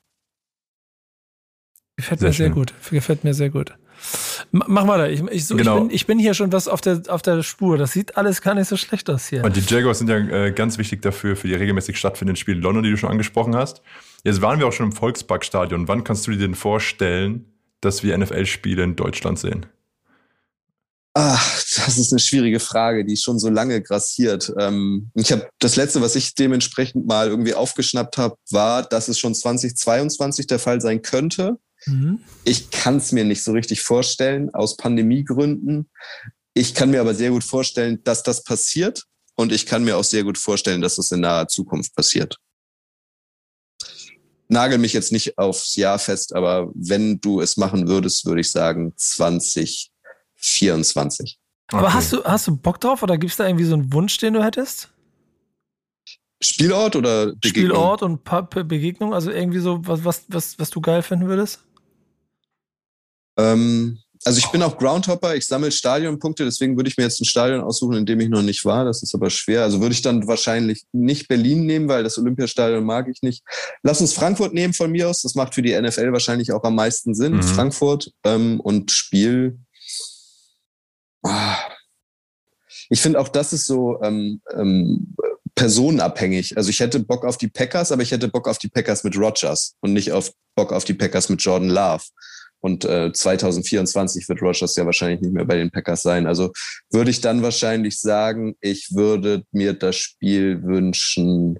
Gefällt mir sehr gut. Mach mal da. Ich bin hier schon was auf der Spur. Das sieht alles gar nicht so schlecht aus hier. Und die Jaguars sind ja ganz wichtig dafür, für die regelmäßig stattfindenden Spiele in London, die du schon angesprochen hast. Jetzt waren wir auch schon im Volksparkstadion. Wann kannst du dir denn vorstellen, dass wir NFL-Spiele in Deutschland sehen? Ach, das ist eine schwierige Frage, die schon so lange grassiert. Ich habe das Letzte, was ich dementsprechend mal irgendwie aufgeschnappt habe, war, dass es schon 2022 der Fall sein könnte. Mhm. Ich kann es mir nicht so richtig vorstellen, aus Pandemiegründen. Ich kann mir aber sehr gut vorstellen, dass das passiert. Und ich kann mir auch sehr gut vorstellen, dass das in naher Zukunft passiert. Nagel mich jetzt nicht aufs Jahr fest, aber wenn du es machen würdest, würde ich sagen 2024. Aber okay. Hast du Bock drauf oder gibt es da irgendwie so einen Wunsch, den du hättest? Spielort oder Begegnung? Spielort und Begegnung, also irgendwie so was du geil finden würdest? Also ich bin auch Groundhopper, ich sammle Stadionpunkte, deswegen würde ich mir jetzt ein Stadion aussuchen, in dem ich noch nicht war. Das ist aber schwer. Also würde ich dann wahrscheinlich nicht Berlin nehmen, weil das Olympiastadion mag ich nicht. Lass uns Frankfurt nehmen von mir aus. Das macht für die NFL wahrscheinlich auch am meisten Sinn. Mhm. Frankfurt und Spiel. Ich finde auch, das ist so personenabhängig. Also ich hätte Bock auf die Packers, aber ich hätte Bock auf die Packers mit Rodgers und nicht Bock auf die Packers mit Jordan Love. Und 2024 wird Rodgers ja wahrscheinlich nicht mehr bei den Packers sein. Also würde ich dann wahrscheinlich sagen, ich würde mir das Spiel wünschen.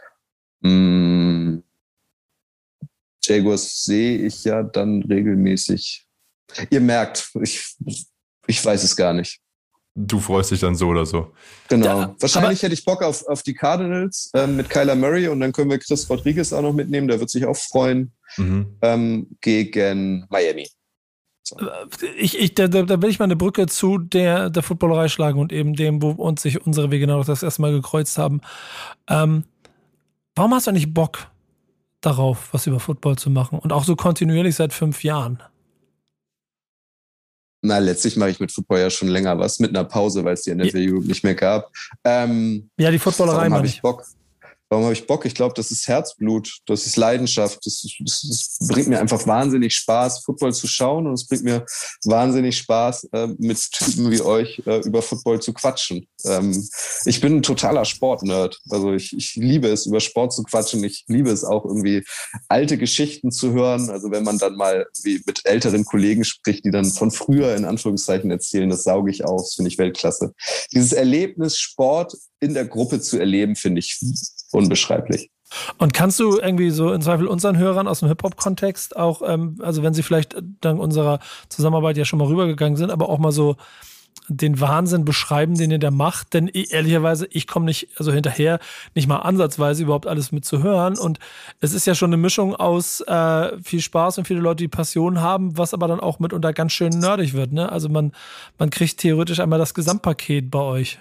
Jaguars sehe ich ja dann regelmäßig. Ihr merkt, ich weiß es gar nicht. Du freust dich dann so oder so. Genau. Ja, wahrscheinlich hätte ich Bock auf die Cardinals mit Kyler Murray und dann können wir Chris Rodriguez auch noch mitnehmen. Der wird sich auch freuen. Gegen Miami. Da will ich mal eine Brücke zu der Footballerei schlagen und eben dem, wo uns sich unsere Wege noch das erste Mal gekreuzt haben. Warum hast du eigentlich Bock darauf, was über Football zu machen? Und auch so kontinuierlich seit 5 Jahren? Na, letztlich mache ich mit Football ja schon länger was, mit einer Pause, weil es die NFL Europe nicht mehr gab. Ja, die Footballerei habe ich Bock. Warum habe ich Bock? Ich glaube, das ist Herzblut, das ist Leidenschaft. Das bringt mir einfach wahnsinnig Spaß, Football zu schauen, und es bringt mir wahnsinnig Spaß, mit Typen wie euch über Football zu quatschen. Ich bin ein totaler Sportnerd. Also ich liebe es, über Sport zu quatschen. Ich liebe es auch, irgendwie alte Geschichten zu hören. Also wenn man dann mal wie mit älteren Kollegen spricht, die dann von früher in Anführungszeichen erzählen, das sauge ich auf. Das finde ich Weltklasse. Dieses Erlebnis, Sport in der Gruppe zu erleben, finde ich unbeschreiblich. Und kannst du irgendwie so im Zweifel unseren Hörern aus dem Hip-Hop-Kontext auch, also wenn sie vielleicht dank unserer Zusammenarbeit ja schon mal rübergegangen sind, aber auch mal so den Wahnsinn beschreiben, den ihr da macht? Denn ehrlicherweise, ich komme nicht, also hinterher, nicht mal ansatzweise überhaupt alles mitzuhören. Und es ist ja schon eine Mischung aus viel Spaß und viele Leute, die Passion haben, was aber dann auch mitunter ganz schön nerdig wird, ne? Also man kriegt theoretisch einmal das Gesamtpaket bei euch.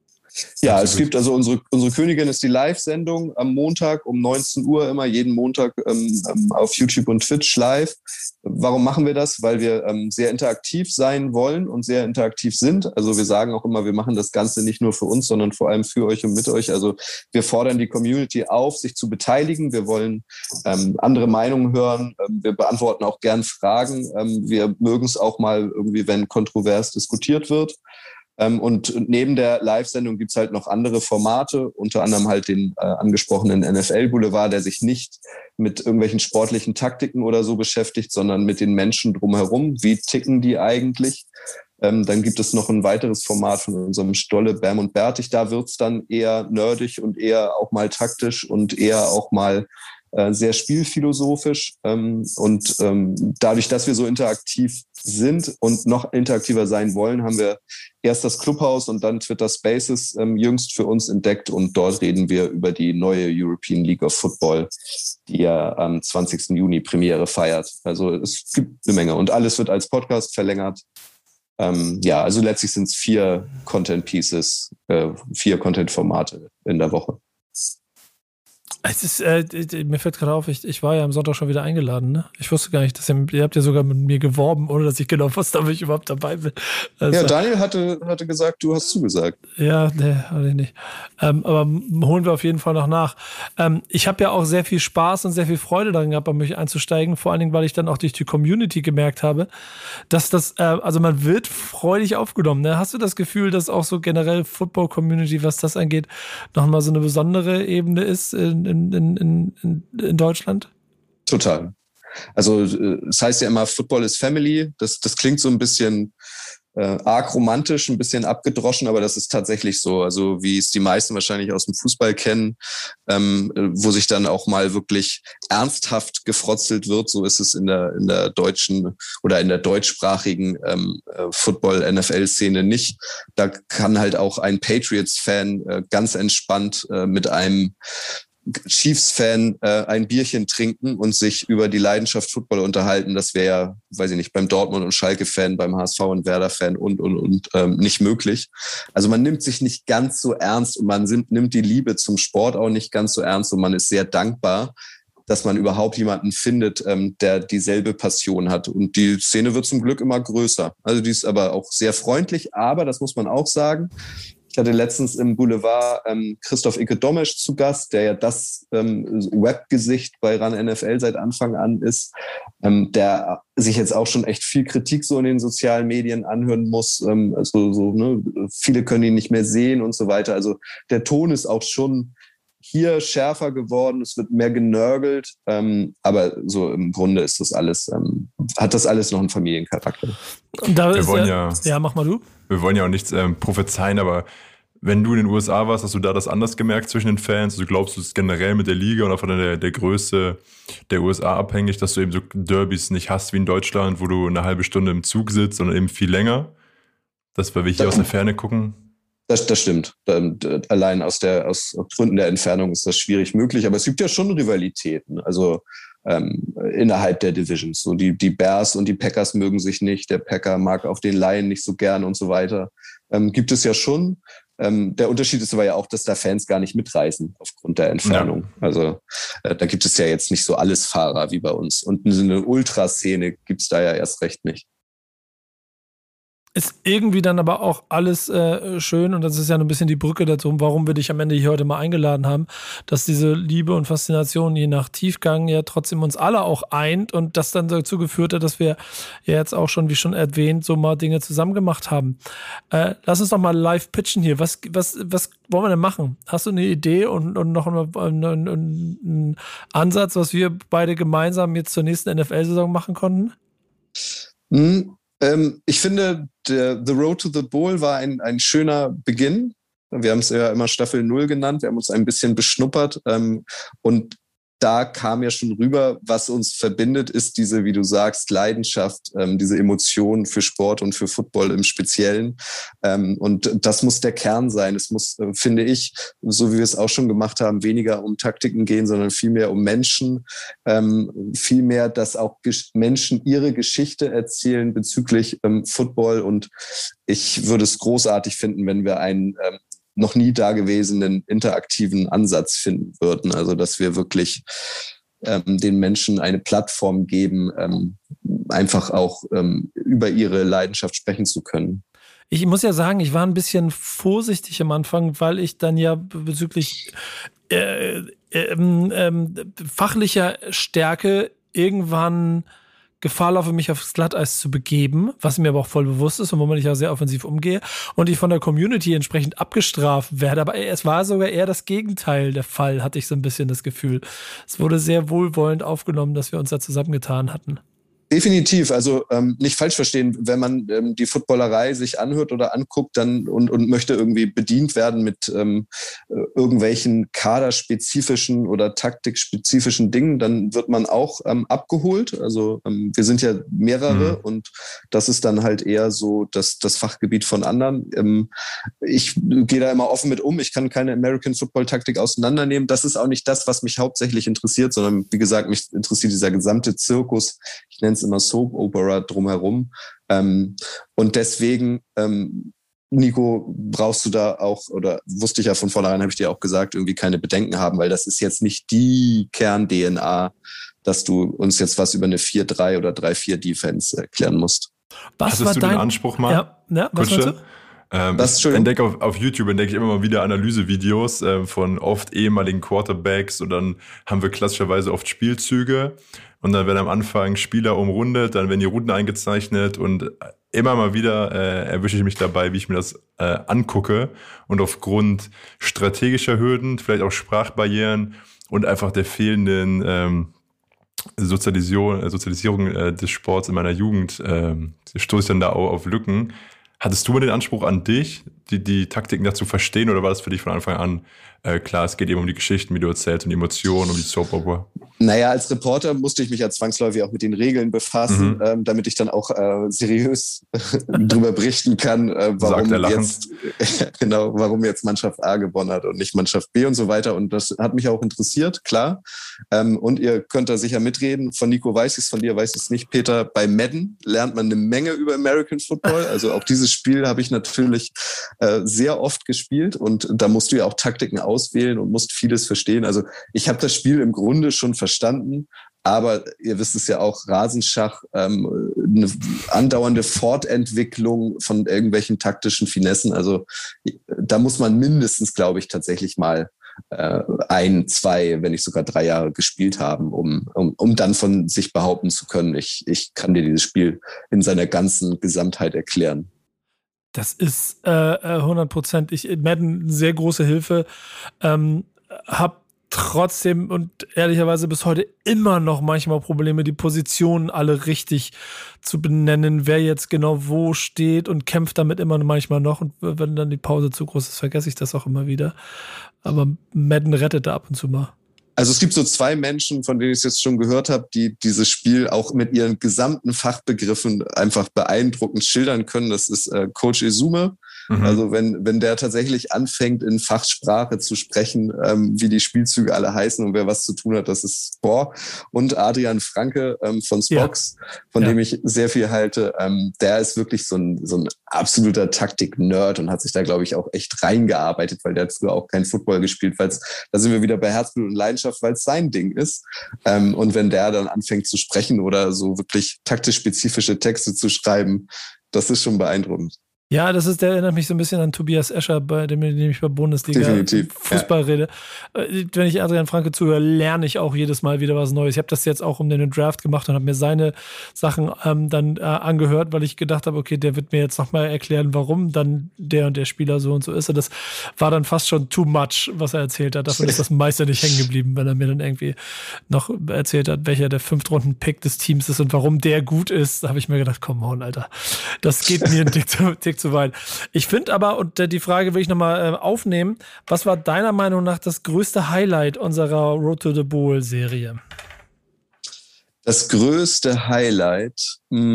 Ja, es gibt also unsere Königin ist die Live-Sendung am Montag um 19 Uhr, immer jeden Montag auf YouTube und Twitch live. Warum machen wir das? Weil wir sehr interaktiv sein wollen und sehr interaktiv sind. Also wir sagen auch immer, wir machen das Ganze nicht nur für uns, sondern vor allem für euch und mit euch. Also wir fordern die Community auf, sich zu beteiligen. Wir wollen andere Meinungen hören. Wir beantworten auch gern Fragen. Wir mögen es auch mal irgendwie, wenn kontrovers diskutiert wird. Und neben der Live-Sendung gibt's halt noch andere Formate, unter anderem halt den angesprochenen NFL-Boulevard, der sich nicht mit irgendwelchen sportlichen Taktiken oder so beschäftigt, sondern mit den Menschen drumherum. Wie ticken die eigentlich? Dann gibt es noch ein weiteres Format von unserem Stolle, Bam und Bärtig. Da wird's dann eher nerdig und eher auch mal taktisch und eher auch mal sehr spielphilosophisch. Und dadurch, dass wir so interaktiv sind und noch interaktiver sein wollen, haben wir erst das Clubhouse und dann Twitter Spaces jüngst für uns entdeckt. Und dort reden wir über die neue European League of Football, die ja am 20. Juni Premiere feiert. Also es gibt eine Menge. Und alles wird als Podcast verlängert. Ja, also letztlich sind es 4 Content-Pieces, 4 Content-Formate in der Woche. Es ist, mir fällt gerade auf, ich war ja am Sonntag schon wieder eingeladen, ne? Ich wusste gar nicht, dass ihr habt ja sogar mit mir geworben, ohne dass ich genau wusste, ob ich überhaupt dabei bin. Also, ja, Daniel hatte gesagt, du hast zugesagt. Ja, nee, hatte ich nicht. Aber holen wir auf jeden Fall noch nach. Ich habe ja auch sehr viel Spaß und sehr viel Freude daran gehabt, bei mich einzusteigen, vor allen Dingen, weil ich dann auch durch die Community gemerkt habe, dass das, also man wird freudig aufgenommen, ne? Hast du das Gefühl, dass auch so generell Football-Community, was das angeht, nochmal so eine besondere Ebene ist in Deutschland? Total. Also es heißt ja immer, Football is Family. Das klingt so ein bisschen arg romantisch, ein bisschen abgedroschen, aber das ist tatsächlich so. Also wie es die meisten wahrscheinlich aus dem Fußball kennen, wo sich dann auch mal wirklich ernsthaft gefrotzelt wird. So ist es in der deutschen oder in der deutschsprachigen Football-NFL-Szene nicht. Da kann halt auch ein Patriots-Fan ganz entspannt mit einem Chiefs-Fan ein Bierchen trinken und sich über die Leidenschaft Football unterhalten. Das wäre ja, weiß ich nicht, beim Dortmund- und Schalke-Fan, beim HSV- und Werder-Fan und nicht möglich. Also man nimmt sich nicht ganz so ernst und man nimmt die Liebe zum Sport auch nicht ganz so ernst und man ist sehr dankbar, dass man überhaupt jemanden findet, der dieselbe Passion hat. Und die Szene wird zum Glück immer größer. Also die ist aber auch sehr freundlich, aber das muss man auch sagen, ich hatte letztens im Boulevard Christoph Icke-Domesch zu Gast, der ja das Webgesicht bei RAN NFL seit Anfang an ist, der sich jetzt auch schon echt viel Kritik so in den sozialen Medien anhören muss. Viele können ihn nicht mehr sehen und so weiter. Also der Ton ist auch schon hier schärfer geworden, es wird mehr genörgelt, aber so im Grunde ist das alles, hat das alles noch einen Familiencharakter. Da mach mal du. Wir wollen ja auch nichts prophezeien, aber wenn du in den USA warst, hast du da das anders gemerkt zwischen den Fans? Also glaubst du, es ist generell mit der Liga oder von der Größe der USA abhängig, dass du eben so Derbys nicht hast wie in Deutschland, wo du eine halbe Stunde im Zug sitzt, sondern eben viel länger? Das, weil wir hier aus der Ferne gucken? Das stimmt. Allein aus Gründen der Entfernung ist das schwierig möglich, aber es gibt ja schon Rivalitäten. Also innerhalb der Divisions. So die Bears und die Packers mögen sich nicht, der Packer mag auch den Lion nicht so gern und so weiter. Gibt es ja schon. Der Unterschied ist aber ja auch, dass da Fans gar nicht mitreisen aufgrund der Entfernung. Ja. Also da gibt es ja jetzt nicht so alles Fahrer wie bei uns. Und eine Ultraszene gibt es da ja erst recht nicht. Ist irgendwie dann aber auch alles schön und das ist ja ein bisschen die Brücke dazu, warum wir dich am Ende hier heute mal eingeladen haben, dass diese Liebe und Faszination je nach Tiefgang ja trotzdem uns alle auch eint und das dann dazu geführt hat, dass wir ja jetzt auch schon, wie schon erwähnt, so mal Dinge zusammen gemacht haben. Lass uns doch mal live pitchen hier. Was wollen wir denn machen? Hast du eine Idee und noch einen Ansatz, was wir beide gemeinsam jetzt zur nächsten NFL-Saison machen konnten? Ich finde, The Road to the Bowl war ein schöner Beginn. Wir haben es ja immer Staffel 0 genannt. Wir haben uns ein bisschen beschnuppert. Und da kam ja schon rüber, was uns verbindet, ist diese, wie du sagst, Leidenschaft, diese Emotion für Sport und für Football im Speziellen. Und das muss der Kern sein. Es muss, finde ich, so wie wir es auch schon gemacht haben, weniger um Taktiken gehen, sondern vielmehr um Menschen. Vielmehr, dass auch Menschen ihre Geschichte erzählen bezüglich Football. Und ich würde es großartig finden, wenn wir einen noch nie dagewesenen interaktiven Ansatz finden würden. Also dass wir wirklich den Menschen eine Plattform geben, einfach auch über ihre Leidenschaft sprechen zu können. Ich muss ja sagen, ich war ein bisschen vorsichtig am Anfang, weil ich dann ja bezüglich fachlicher Stärke irgendwann Gefahr laufe, mich aufs Glatteis zu begeben, was mir aber auch voll bewusst ist und womit ich auch sehr offensiv umgehe und ich von der Community entsprechend abgestraft werde. Aber es war sogar eher das Gegenteil der Fall, hatte ich so ein bisschen das Gefühl. Es wurde sehr wohlwollend aufgenommen, dass wir uns da zusammengetan hatten. Definitiv, also nicht falsch verstehen, wenn man die Footballerei sich anhört oder anguckt dann und möchte irgendwie bedient werden mit irgendwelchen kaderspezifischen oder taktikspezifischen Dingen, dann wird man auch abgeholt. Also wir sind ja mehrere und das ist dann halt eher so das Fachgebiet von anderen. Ich gehe da immer offen mit um, ich kann keine American Football Taktik auseinandernehmen. Das ist auch nicht das, was mich hauptsächlich interessiert, sondern wie gesagt, mich interessiert dieser gesamte Zirkus. Ich nenne es immer Soap Opera drumherum. Und deswegen, Nico, brauchst du da auch, oder wusste ich ja von vornherein, habe ich dir auch gesagt, irgendwie keine Bedenken haben, weil das ist jetzt nicht die Kern-DNA, dass du uns jetzt was über eine 4-3 oder 3-4-Defense erklären musst. Hattest du den Anspruch mal? Ja, was meinst du? Ich entdecke auf YouTube ich immer mal wieder Analysevideos von oft ehemaligen Quarterbacks und dann haben wir klassischerweise oft Spielzüge und dann werden am Anfang Spieler umrundet, dann werden die Routen eingezeichnet und immer mal wieder erwische ich mich dabei, wie ich mir das angucke und aufgrund strategischer Hürden, vielleicht auch Sprachbarrieren und einfach der fehlenden Sozialisierung des Sports in meiner Jugend stoße ich dann da auch auf Lücken. Hattest du mal den Anspruch an dich, die Taktiken dazu verstehen oder war das für dich von Anfang an klar, es geht eben um die Geschichten, wie du erzählst, um die Emotionen, um die Soap Opera? Naja, als Reporter musste ich mich ja zwangsläufig auch mit den Regeln befassen, damit ich dann auch seriös drüber berichten kann, warum jetzt Mannschaft A gewonnen hat und nicht Mannschaft B und so weiter. Und das hat mich auch interessiert, klar. Und ihr könnt da sicher mitreden. Von Nico weiß ich es, von dir weiß ich es nicht. Peter, bei Madden lernt man eine Menge über American Football. Also auch dieses Spiel habe ich natürlich sehr oft gespielt und da musst du ja auch Taktiken auswählen und musst vieles verstehen. Also ich habe das Spiel im Grunde schon verstanden, aber ihr wisst es ja auch, Rasenschach, eine andauernde Fortentwicklung von irgendwelchen taktischen Finessen. Also da muss man mindestens, glaube ich, tatsächlich mal 1, 2, wenn nicht sogar 3 Jahre gespielt haben, um dann von sich behaupten zu können, ich kann dir dieses Spiel in seiner ganzen Gesamtheit erklären. Das ist 100%. Madden eine sehr große Hilfe. Hab trotzdem und ehrlicherweise bis heute immer noch manchmal Probleme, die Positionen alle richtig zu benennen, wer jetzt genau wo steht und kämpft damit immer manchmal noch. Und wenn dann die Pause zu groß ist, vergesse ich das auch immer wieder. Aber Madden rettet da ab und zu mal. Also es gibt so 2 Menschen, von denen ich es jetzt schon gehört habe, die dieses Spiel auch mit ihren gesamten Fachbegriffen einfach beeindruckend schildern können. Das ist Coach Izume Also wenn der tatsächlich anfängt, in Fachsprache zu sprechen, wie die Spielzüge alle heißen und wer was zu tun hat, das ist boah. Und Adrian Franke von Spox, von dem ich sehr viel halte, der ist wirklich so ein absoluter Taktik-Nerd und hat sich da, glaube ich, auch echt reingearbeitet, weil der hat früher auch kein Football gespielt, da sind wir wieder bei Herzblut und Leidenschaft, weil es sein Ding ist. Und wenn der dann anfängt zu sprechen oder so wirklich taktisch-spezifische Texte zu schreiben, das ist schon beeindruckend. Ja, der erinnert mich so ein bisschen an Tobias Escher, bei dem ich bei Bundesliga Fußball rede. Wenn ich Adrian Franke zuhöre, lerne ich auch jedes Mal wieder was Neues. Ich habe das jetzt auch um den Draft gemacht und habe mir seine Sachen dann angehört, weil ich gedacht habe, okay, der wird mir jetzt nochmal erklären, warum dann der und der Spieler so und so ist. Und das war dann fast schon too much, was er erzählt hat. Davon ist das meiste nicht hängen geblieben, wenn er mir dann irgendwie noch erzählt hat, welcher der 5-Runden-Pick des Teams ist und warum der gut ist. Da habe ich mir gedacht, komm on, Alter, das geht mir ein Tick zu weit. Ich finde aber, und die Frage will ich nochmal aufnehmen, was war deiner Meinung nach das größte Highlight unserer Road to the Bowl-Serie? Das größte Highlight?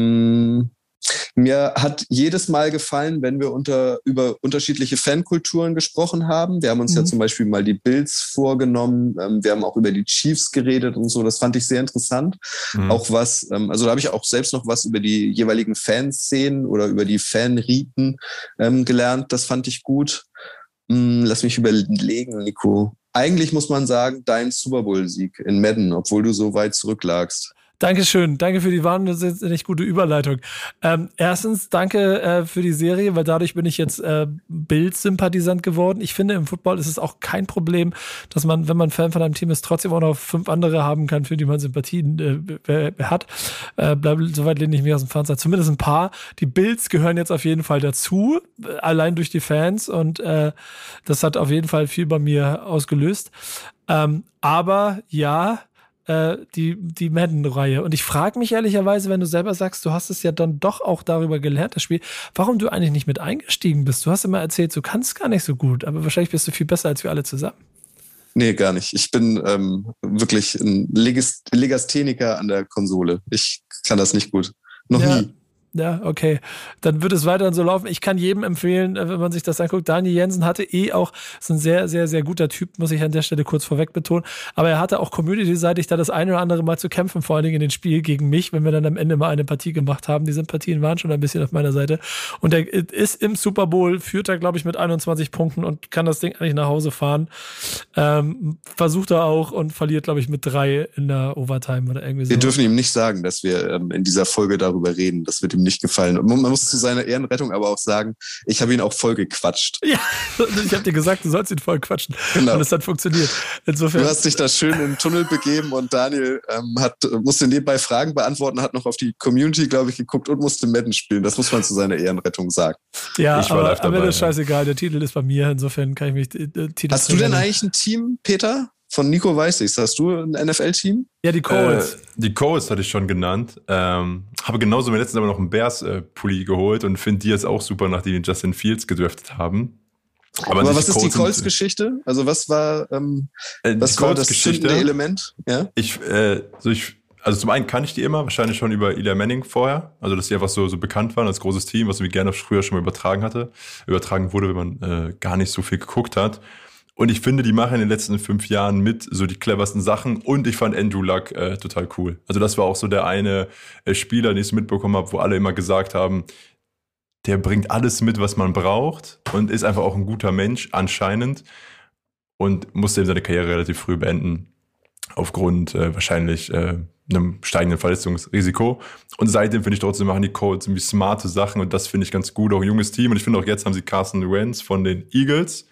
Mir hat jedes Mal gefallen, wenn wir über unterschiedliche Fankulturen gesprochen haben. Wir haben uns ja zum Beispiel mal die Bills vorgenommen. Wir haben auch über die Chiefs geredet und so. Das fand ich sehr interessant. Auch also da habe ich auch selbst noch was über die jeweiligen Fanszenen oder über die Fanriten gelernt. Das fand ich gut. Lass mich überlegen, Nico. Eigentlich muss man sagen, dein Super Bowl-Sieg in Madden, obwohl du so weit zurücklagst. Dankeschön, danke für die wahnsinnig gute Überleitung. Erstens, danke für die Serie, weil dadurch bin ich jetzt Bills-Sympathisant geworden. Ich finde, im Football ist es auch kein Problem, dass man, wenn man Fan von einem Team ist, trotzdem auch noch 5 andere haben kann, für die man Sympathien hat. Soweit lehne ich mich aus dem Fenster. Zumindest ein paar. Die Bills gehören jetzt auf jeden Fall dazu, allein durch die Fans, und das hat auf jeden Fall viel bei mir ausgelöst. Aber ja, die Madden-Reihe. Und ich frage mich ehrlicherweise, wenn du selber sagst, du hast es ja dann doch auch darüber gelernt, das Spiel, warum du eigentlich nicht mit eingestiegen bist. Du hast immer erzählt, du kannst gar nicht so gut, aber wahrscheinlich bist du viel besser als wir alle zusammen. Nee, gar nicht. Ich bin wirklich ein Legastheniker an der Konsole. Ich kann das nicht gut. Noch nie. Ja, okay. Dann wird es weiterhin so laufen. Ich kann jedem empfehlen, wenn man sich das anguckt. Daniel Jensen hatte auch, ist ein sehr, sehr, sehr guter Typ, muss ich an der Stelle kurz vorweg betonen. Aber er hatte auch community-seitig da das eine oder andere Mal zu kämpfen, vor allen Dingen in den Spiel gegen mich, wenn wir dann am Ende mal eine Partie gemacht haben. Die Sympathien waren schon ein bisschen auf meiner Seite. Und er ist im Super Bowl, führt er, glaube ich, mit 21 Punkten und kann das Ding eigentlich nach Hause fahren. Versucht er auch und verliert, glaube ich, mit 3 in der Overtime oder irgendwie so. Wir dürfen ihm nicht sagen, dass wir in dieser Folge darüber reden. Das wird ihm nicht gefallen. Und man muss zu seiner Ehrenrettung aber auch sagen, ich habe ihn auch voll gequatscht. Ja, ich habe dir gesagt, du sollst ihn voll quatschen. Genau. Und es hat funktioniert. Insofern. Du hast dich da schön in den Tunnel begeben und Daniel musste nebenbei Fragen beantworten, hat noch auf die Community, glaube ich, geguckt und musste Madden spielen. Das muss man zu seiner Ehrenrettung sagen. Ja, aber am Ende ist scheißegal. Der Titel ist bei mir. Insofern kann ich mich Titel. Hast du denn eigentlich ein Team, Peter? Von Nico weiß ich's. Hast du ein NFL-Team? Ja, die Colts. Die Colts hatte ich schon genannt. Habe genauso mir letztens aber noch einen Bears-Pulli geholt und finde die jetzt auch super, nachdem die Justin Fields gedraftet haben. Aber was ist die Colts-Geschichte? Also was war das zündende Element? Ja? Also zum einen kannte ich die immer, wahrscheinlich schon über Eli Manning vorher. Also dass die einfach so bekannt waren als großes Team, was irgendwie gerne früher schon mal übertragen wurde, wenn man gar nicht so viel geguckt hat. Und ich finde, die machen in den letzten 5 Jahren mit so die cleversten Sachen. Und ich fand Andrew Luck total cool. Also das war auch so der eine Spieler, den ich so mitbekommen habe, wo alle immer gesagt haben, der bringt alles mit, was man braucht und ist einfach auch ein guter Mensch anscheinend. Und musste eben seine Karriere relativ früh beenden. Aufgrund wahrscheinlich einem steigenden Verletzungsrisiko. Und seitdem finde ich trotzdem, machen die Colts irgendwie smarte Sachen. Und das finde ich ganz gut. Auch ein junges Team. Und ich finde auch jetzt haben sie Carson Wentz von den Eagles,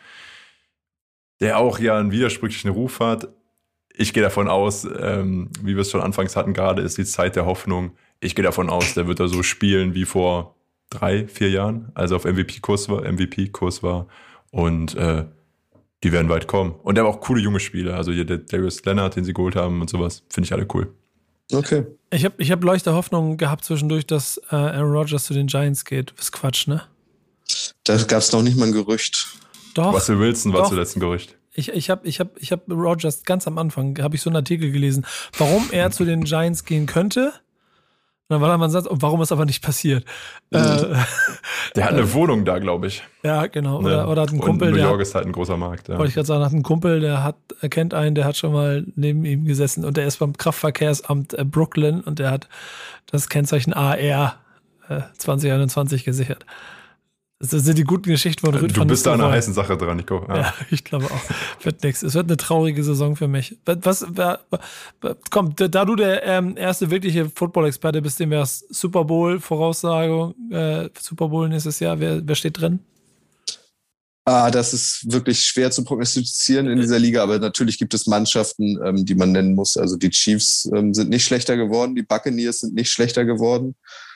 der auch ja einen widersprüchlichen Ruf hat. Ich gehe davon aus, wie wir es schon anfangs hatten, gerade ist die Zeit der Hoffnung. Ich gehe davon aus, der wird da so spielen wie vor 3-4 Jahren, als er auf MVP-Kurs war. Und die werden weit kommen. Und der hat auch coole junge Spieler. Also hier der Darius Leonard, den sie geholt haben und sowas, finde ich alle cool. Okay. Ich hab leuchte Hoffnung gehabt zwischendurch, dass Aaron Rodgers zu den Giants geht. Das ist Quatsch, ne? Da gab es noch nicht mal ein Gerücht. Doch. Russell Wilson war zuletzt ein Gerücht. Ich hab Rodgers ganz am Anfang, habe ich so einen Artikel gelesen, warum er zu den Giants gehen könnte. dann war da mal ein Satz, und warum ist aber nicht passiert? Der hat eine Wohnung da, glaube ich. Ja, genau. Oder hat einen Kumpel, und New York ist halt ein großer Markt. Ja. Wollte ich gerade sagen, hat einen Kumpel, er kennt einen, der hat schon mal neben ihm gesessen und der ist beim Kraftverkehrsamt Brooklyn und der hat das Kennzeichen AR 2021 gesichert. Das sind die guten Geschichten von Rüd Du van bist da an Nistelrooy. einer heißen Sache dran, Nico. Ja, ich glaube auch. Wird nix. Es wird eine traurige Saison für mich. Komm, da du der erste wirkliche Football-Experte bist, dem wäre Super Bowl-Voraussagung, Super Bowl nächstes Jahr. Wer steht drin? Das ist wirklich schwer zu prognostizieren in dieser Liga, aber natürlich gibt es Mannschaften, die man nennen muss. Also die Chiefs sind nicht schlechter geworden, die Buccaneers sind nicht schlechter geworden.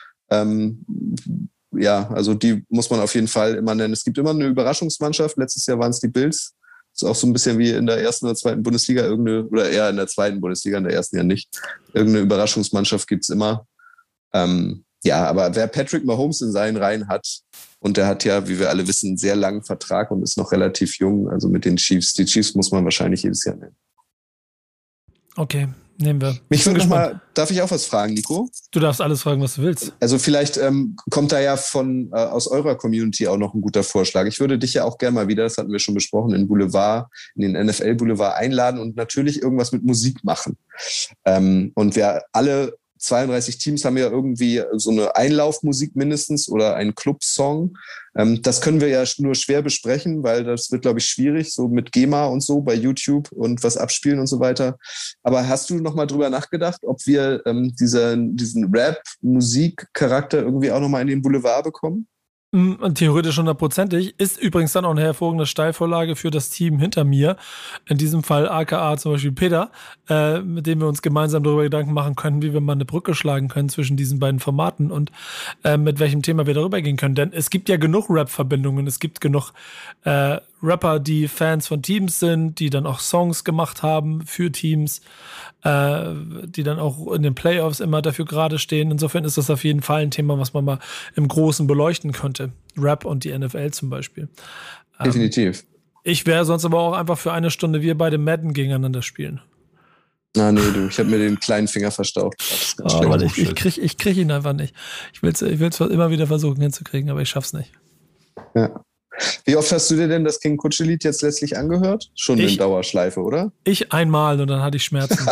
Ja, also die muss man auf jeden Fall immer nennen. Es gibt immer eine Überraschungsmannschaft. Letztes Jahr waren es die Bills. Das ist auch so ein bisschen wie in der ersten oder zweiten Bundesliga oder eher in der zweiten Bundesliga, in der ersten ja nicht. Irgendeine Überraschungsmannschaft gibt's immer. Ja, aber wer Patrick Mahomes in seinen Reihen hat, und der hat ja, wie wir alle wissen, einen sehr langen Vertrag und ist noch relativ jung, also mit den Chiefs. Die Chiefs muss man wahrscheinlich jedes Jahr nennen. Okay, nehmen wir. Mich würde noch mal, darf ich auch was fragen, Nico? Du darfst alles fragen, was du willst. Also vielleicht kommt da ja aus eurer Community auch noch ein guter Vorschlag. Ich würde dich ja auch gerne mal wieder, das hatten wir schon besprochen, in den NFL Boulevard einladen und natürlich irgendwas mit Musik machen. Und wir alle 32 Teams haben ja irgendwie so eine Einlaufmusik mindestens oder einen Clubsong. Das können wir ja nur schwer besprechen, weil das wird, glaube ich, schwierig, so mit GEMA und so bei YouTube und was abspielen und so weiter. Aber hast du noch mal drüber nachgedacht, ob wir diesen Rap-Musik-Charakter irgendwie auch noch mal in den Boulevard bekommen? Theoretisch 100%. Ist übrigens dann auch eine hervorragende Steilvorlage für das Team hinter mir. In diesem Fall aka zum Beispiel Peter, mit dem wir uns gemeinsam darüber Gedanken machen können, wie wir mal eine Brücke schlagen können zwischen diesen beiden Formaten und mit welchem Thema wir darüber gehen können. Denn es gibt ja genug Rap-Verbindungen, es gibt genug Rapper, die Fans von Teams sind, die dann auch Songs gemacht haben für Teams, die dann auch in den Playoffs immer dafür gerade stehen. Insofern ist das auf jeden Fall ein Thema, was man mal im Großen beleuchten könnte. Rap und die NFL zum Beispiel. Definitiv. Ich wäre sonst aber auch einfach für eine Stunde wir beide Madden gegeneinander spielen. Nee, ich habe mir den kleinen Finger verstaucht. Aber ich krieg ihn einfach nicht. Ich will es immer wieder versuchen hinzukriegen, aber ich schaff's nicht. Ja. Wie oft hast du dir denn das King Kutsche-Lied jetzt letztlich angehört? Schon in Dauerschleife, oder? Ich einmal und dann hatte ich Schmerzen.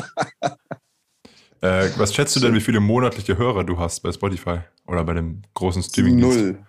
Was schätzt du denn, wie viele monatliche Hörer du hast bei Spotify oder bei dem großen Streaming-Dienst? 0.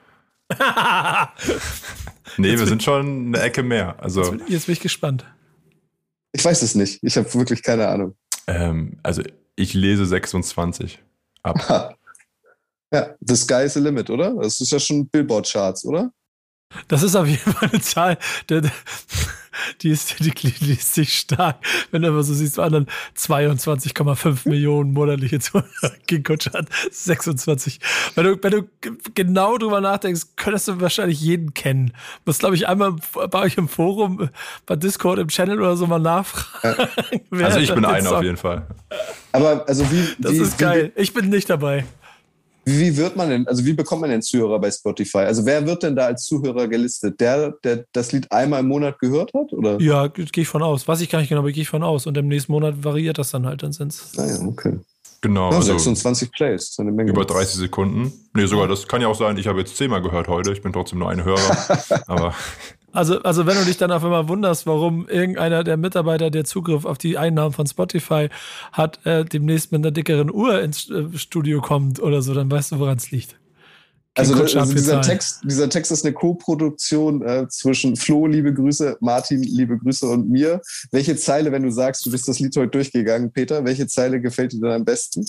Nee, wir sind schon eine Ecke mehr. Also, jetzt bin ich gespannt. Ich weiß es nicht. Ich habe wirklich keine Ahnung. Also ich lese 26 ab. Ja, the sky is the limit, oder? Das ist ja schon Billboard-Charts, oder? Das ist auf jeden Fall eine Zahl, die liest sich stark. Wenn du aber so siehst, anderen 22,5 Millionen monatliche Zuhörer. King Kutsche hat 26. Wenn du genau drüber nachdenkst, könntest du wahrscheinlich jeden kennen. Muss, glaube ich, einmal bei euch im Forum, bei Discord, im Channel oder so mal nachfragen. Also ich bin einer auf jeden Fall. Aber also das ist geil. Ich bin nicht dabei. Wie wird man denn, also wie bekommt man denn Zuhörer bei Spotify? Also wer wird denn da als Zuhörer gelistet? Der das Lied einmal im Monat gehört hat? Oder? Ja, gehe ich von aus. Weiß ich gar nicht genau, aber gehe ich von aus. Und im nächsten Monat variiert das dann halt. Dann sind es. Ah ja, okay. Genau. Ja, also 26 Plays. So eine Menge. Über 30 Sekunden. Nee, sogar das kann ja auch sein, ich habe jetzt 10-mal gehört heute. Ich bin trotzdem nur ein Hörer. Aber Also wenn du dich dann auf einmal wunderst, warum irgendeiner der Mitarbeiter, der Zugriff auf die Einnahmen von Spotify hat, demnächst mit einer dickeren Uhr ins Studio kommt oder so, dann weißt du, woran es liegt. Also dieser Text ist eine Co-Produktion zwischen Flo, liebe Grüße, Martin, liebe Grüße und mir. Welche Zeile, wenn du sagst, du bist das Lied heute durchgegangen, Peter, welche Zeile gefällt dir denn am besten?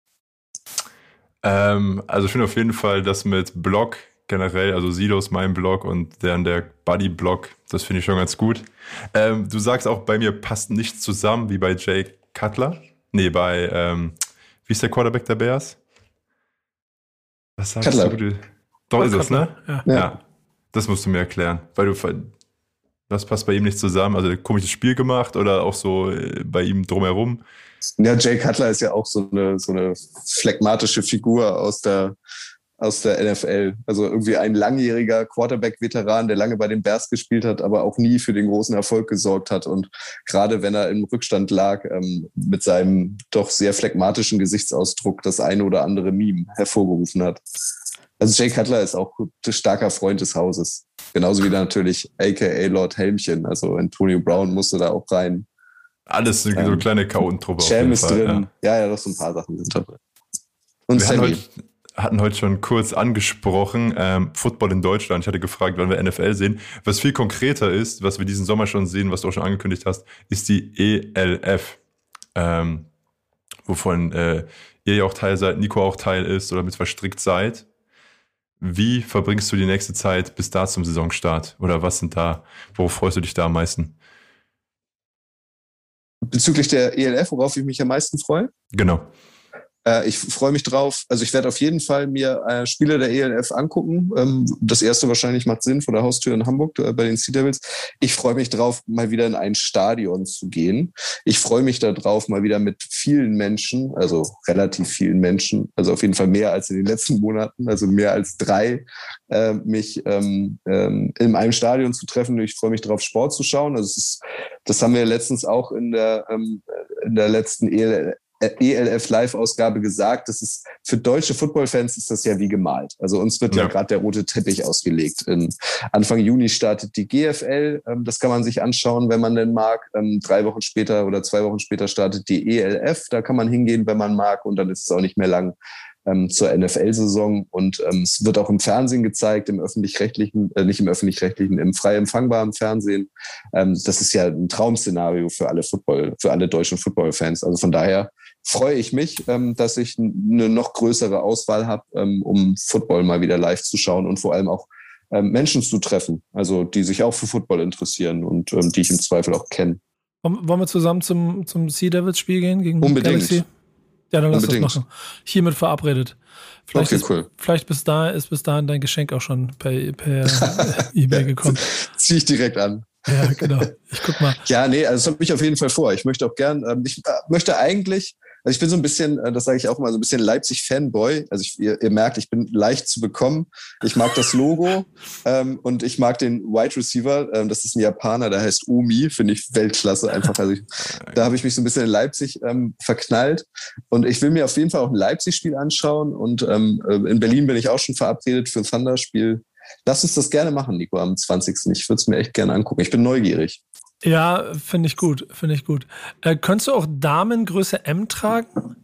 Also ich finde auf jeden Fall das mit Blog generell, also Silos, mein Blog und der Buddy-Blog, das finde ich schon ganz gut. Du sagst auch, bei mir passt nichts zusammen, wie bei Jay Cutler. Nee, wie ist der Quarterback der Bears? Was sagst Cutler. du? Doch ist es, ne? Ja. Das musst du mir erklären. Was passt bei ihm nicht zusammen? Also komisches Spiel gemacht oder auch so bei ihm drumherum? Ja, Jay Cutler ist ja auch so eine phlegmatische Figur aus der aus der NFL. Also irgendwie ein langjähriger Quarterback-Veteran, der lange bei den Bears gespielt hat, aber auch nie für den großen Erfolg gesorgt hat. Und gerade wenn er im Rückstand lag, mit seinem doch sehr phlegmatischen Gesichtsausdruck das eine oder andere Meme hervorgerufen hat. Also Jay Cutler ist auch ein starker Freund des Hauses. Genauso wie natürlich a.k.a. Lord Helmchen. Also Antonio Brown musste da auch rein. Alles so eine kleine Chaotentruppe. Cham ist drin. Ja, doch so ein paar Sachen sind da drin. Und wir hatten heute schon kurz angesprochen, Football in Deutschland. Ich hatte gefragt, wann wir NFL sehen. Was viel konkreter ist, was wir diesen Sommer schon sehen, was du auch schon angekündigt hast, ist die ELF. Wovon ihr ja auch Teil seid, Nico auch Teil ist oder mit verstrickt seid. Wie verbringst du die nächste Zeit bis da zum Saisonstart? Oder was sind da, worauf freust du dich da am meisten? Bezüglich der ELF, worauf ich mich am meisten freue? Genau. Ich freue mich drauf. Also ich werde auf jeden Fall mir Spiele der ELF angucken. Das erste wahrscheinlich macht Sinn vor der Haustür in Hamburg bei den Sea Devils. Ich freue mich drauf, mal wieder in ein Stadion zu gehen. Ich freue mich darauf, mal wieder mit vielen Menschen, also relativ vielen Menschen, also auf jeden Fall mehr als in den letzten Monaten, also mehr als 3, mich in einem Stadion zu treffen. Ich freue mich darauf, Sport zu schauen. Also das haben wir letztens auch in der letzten ELF Live-Ausgabe gesagt, das ist für deutsche Football-Fans ist das ja wie gemalt. Also uns wird ja gerade der rote Teppich ausgelegt. Anfang Juni startet die GFL, das kann man sich anschauen, wenn man denn mag. 3 Wochen später oder 2 Wochen später startet die ELF, da kann man hingehen, wenn man mag, und dann ist es auch nicht mehr lang zur NFL-Saison, und es wird auch im Fernsehen gezeigt, im öffentlich-rechtlichen, nicht im öffentlich-rechtlichen, im frei empfangbaren Fernsehen. Das ist ja ein Traum-Szenario für alle deutschen Football-Fans. Also von daher freue ich mich, dass ich eine noch größere Auswahl habe, um Football mal wieder live zu schauen und vor allem auch Menschen zu treffen, also die sich auch für Football interessieren und die ich im Zweifel auch kenne. Wollen wir zusammen zum Sea Devils Spiel gehen gegen Unbedingt. Galaxy? Ja, dann lass das machen. Hiermit verabredet. Cool. Vielleicht bis dahin dein Geschenk auch schon per E-Mail gekommen. Zieh ich direkt an. Ja, genau. Ich guck mal. Ja, nee, also das habe ich auf jeden Fall vor. Ich möchte auch gern, ich bin so ein bisschen, das sage ich auch mal, so ein bisschen Leipzig-Fanboy. Also ihr merkt, ich bin leicht zu bekommen. Ich mag das Logo und ich mag den Wide Receiver. Das ist ein Japaner, der heißt Omi, finde ich Weltklasse einfach. Also da habe ich mich so ein bisschen in Leipzig verknallt. Und ich will mir auf jeden Fall auch ein Leipzig-Spiel anschauen. Und in Berlin bin ich auch schon verabredet für ein Thunder-Spiel. Lass uns das gerne machen, Nico, am 20. Ich würde es mir echt gerne angucken. Ich bin neugierig. Ja, finde ich gut. Könntest du auch Damengröße M tragen?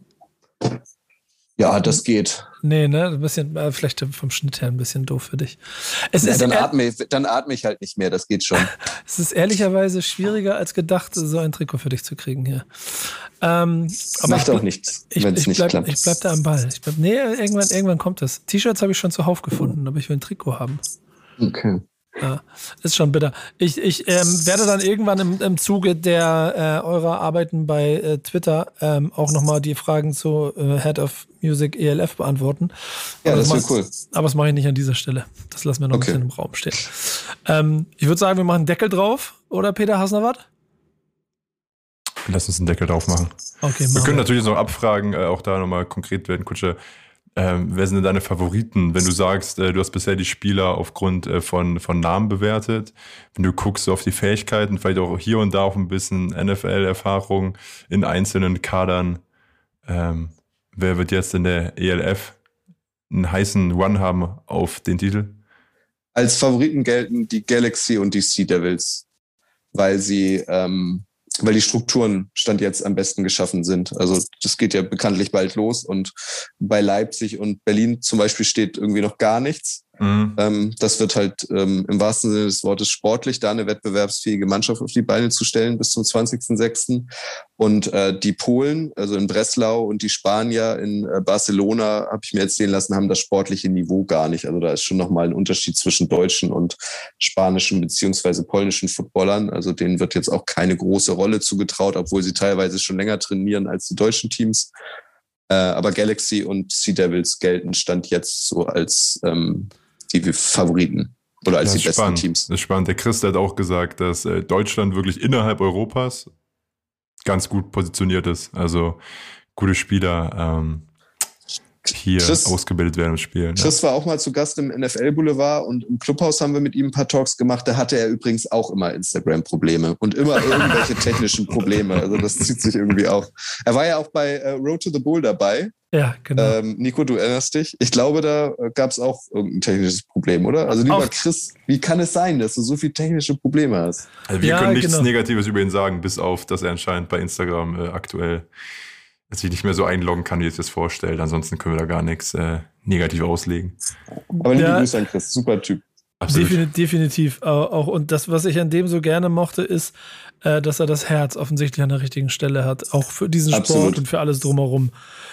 Ja, das geht. Nee, ne? Ein bisschen, vielleicht vom Schnitt her ein bisschen doof für dich. Dann atme ich halt nicht mehr, das geht schon. Es ist ehrlicherweise schwieriger als gedacht, so ein Trikot für dich zu kriegen hier. Aber macht auch nichts, wenn es nicht klappt. Ich bleib da am Ball. Irgendwann kommt das. T-Shirts habe ich schon zuhauf gefunden, aber ich will ein Trikot haben. Okay. Ja, ist schon bitter. Ich werde dann irgendwann im Zuge der eurer Arbeiten bei Twitter auch nochmal die Fragen zu Head of Music ELF beantworten. Ja, das wäre cool. Aber das mache ich nicht an dieser Stelle. Das lassen wir noch ein bisschen im Raum stehen. Ich würde sagen, wir machen einen Deckel drauf, oder Peter Hasnawat? Lass uns einen Deckel drauf machen. Okay, wir können natürlich noch abfragen, auch da nochmal konkret werden, Kutsche. Wer sind denn deine Favoriten, wenn du sagst, du hast bisher die Spieler aufgrund von Namen bewertet, wenn du guckst auf die Fähigkeiten, vielleicht auch hier und da auch ein bisschen NFL-Erfahrung in einzelnen Kadern, wer wird jetzt in der ELF einen heißen Run haben auf den Titel? Als Favoriten gelten die Galaxy und die Sea Devils, weil die Strukturen Stand jetzt am besten geschaffen sind. Also das geht ja bekanntlich bald los, und bei Leipzig und Berlin zum Beispiel steht irgendwie noch gar nichts. Mhm. Das wird halt im wahrsten Sinne des Wortes sportlich, da eine wettbewerbsfähige Mannschaft auf die Beine zu stellen bis zum 20.06. Und die Polen, also in Breslau, und die Spanier in Barcelona, habe ich mir erzählen lassen, haben das sportliche Niveau gar nicht. Also da ist schon nochmal ein Unterschied zwischen deutschen und spanischen beziehungsweise polnischen Footballern. Also denen wird jetzt auch keine große Rolle zugetraut, obwohl sie teilweise schon länger trainieren als die deutschen Teams. Aber Galaxy und Sea Devils gelten Stand jetzt so als die Favoriten oder als die besten Teams. Das ist spannend. Der Chris hat auch gesagt, dass Deutschland wirklich innerhalb Europas ganz gut positioniert ist. Also gute Spieler. hier ausgebildet werden und spielen. Chris war auch mal zu Gast im NFL Boulevard und im Clubhaus haben wir mit ihm ein paar Talks gemacht. Da hatte er übrigens auch immer Instagram-Probleme und immer irgendwelche technischen Probleme. Also das zieht sich irgendwie auch. Er war ja auch bei Road to the Bowl dabei. Ja, genau. Nico, du erinnerst dich? Ich glaube, da gab es auch irgendein technisches Problem, oder? Also lieber Chris, wie kann es sein, dass du so viele technische Probleme hast? Also wir können nichts Negatives über ihn sagen, bis auf, dass er anscheinend bei Instagram aktuell sich nicht mehr so einloggen kann, wie ich das vorstelle. Ansonsten können wir da gar nichts negativ auslegen. Aber liebe Grüße an Chris, super Typ. Definitiv auch. Und das, was ich an dem so gerne mochte, ist, dass er das Herz offensichtlich an der richtigen Stelle hat. Auch für diesen Sport und für alles drumherum.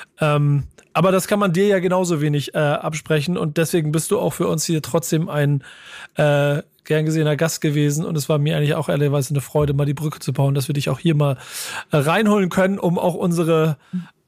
Aber das kann man dir ja genauso wenig absprechen. Und deswegen bist du auch für uns hier trotzdem ein gern gesehener Gast gewesen. Und es war mir eigentlich auch ehrlicherweise eine Freude, mal die Brücke zu bauen, dass wir dich auch hier mal reinholen können, um auch unsere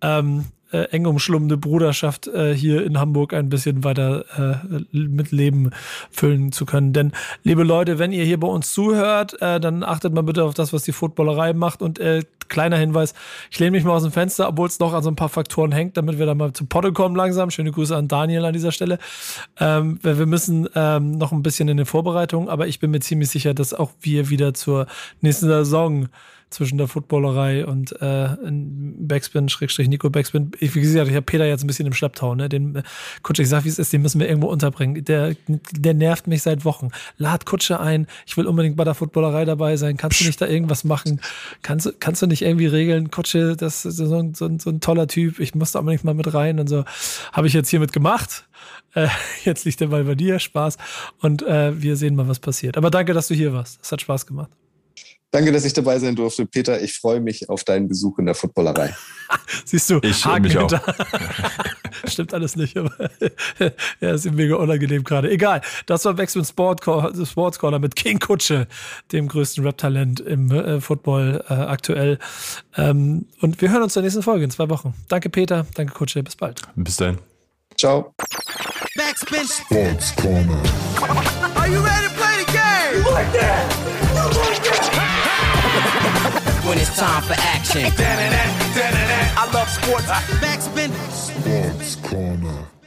eng umschlummende Bruderschaft hier in Hamburg ein bisschen weiter mit Leben füllen zu können. Denn, liebe Leute, wenn ihr hier bei uns zuhört, dann achtet mal bitte auf das, was die Footballerei macht. Und kleiner Hinweis, ich lehne mich mal aus dem Fenster, obwohl es noch an so ein paar Faktoren hängt, damit wir da mal zu Potte kommen langsam. Schöne Grüße an Daniel an dieser Stelle. Wir müssen noch ein bisschen in den Vorbereitungen, aber ich bin mir ziemlich sicher, dass auch wir wieder zur nächsten Saison zwischen der Footballerei und Backspin, Nico Backspin. Wie gesagt, ich habe Peter jetzt ein bisschen im Schlepptau, ne? Den Kutsche, ich sag, wie es ist, den müssen wir irgendwo unterbringen. Der nervt mich seit Wochen. Lad Kutsche ein, ich will unbedingt bei der Footballerei dabei sein. Kannst du nicht da irgendwas machen? Kannst du nicht irgendwie regeln? Kutsche, das ist so ein toller Typ, ich muss da unbedingt mal mit rein und so. Habe ich jetzt hiermit gemacht. Jetzt liegt der Ball bei dir, Spaß. Und wir sehen mal, was passiert. Aber danke, dass du hier warst. Es hat Spaß gemacht. Danke, dass ich dabei sein durfte. Peter, ich freue mich auf deinen Besuch in der Footballerei. Siehst du, ich Haken mich auch. Stimmt alles nicht, aber ja, ist ihm mega unangenehm gerade. Egal, das war Backspin Sports Corner mit King Kutsche, dem größten Rap-Talent im Football aktuell. Und wir hören uns zur nächsten Folge in 2 Wochen. Danke Peter, danke Kutsche, bis bald. Bis dahin. Ciao. Backspin. Sports Corner. Are you ready to play the game? You like that? You like that? When it's time for action. I love sports. Backspin. Sports Corner.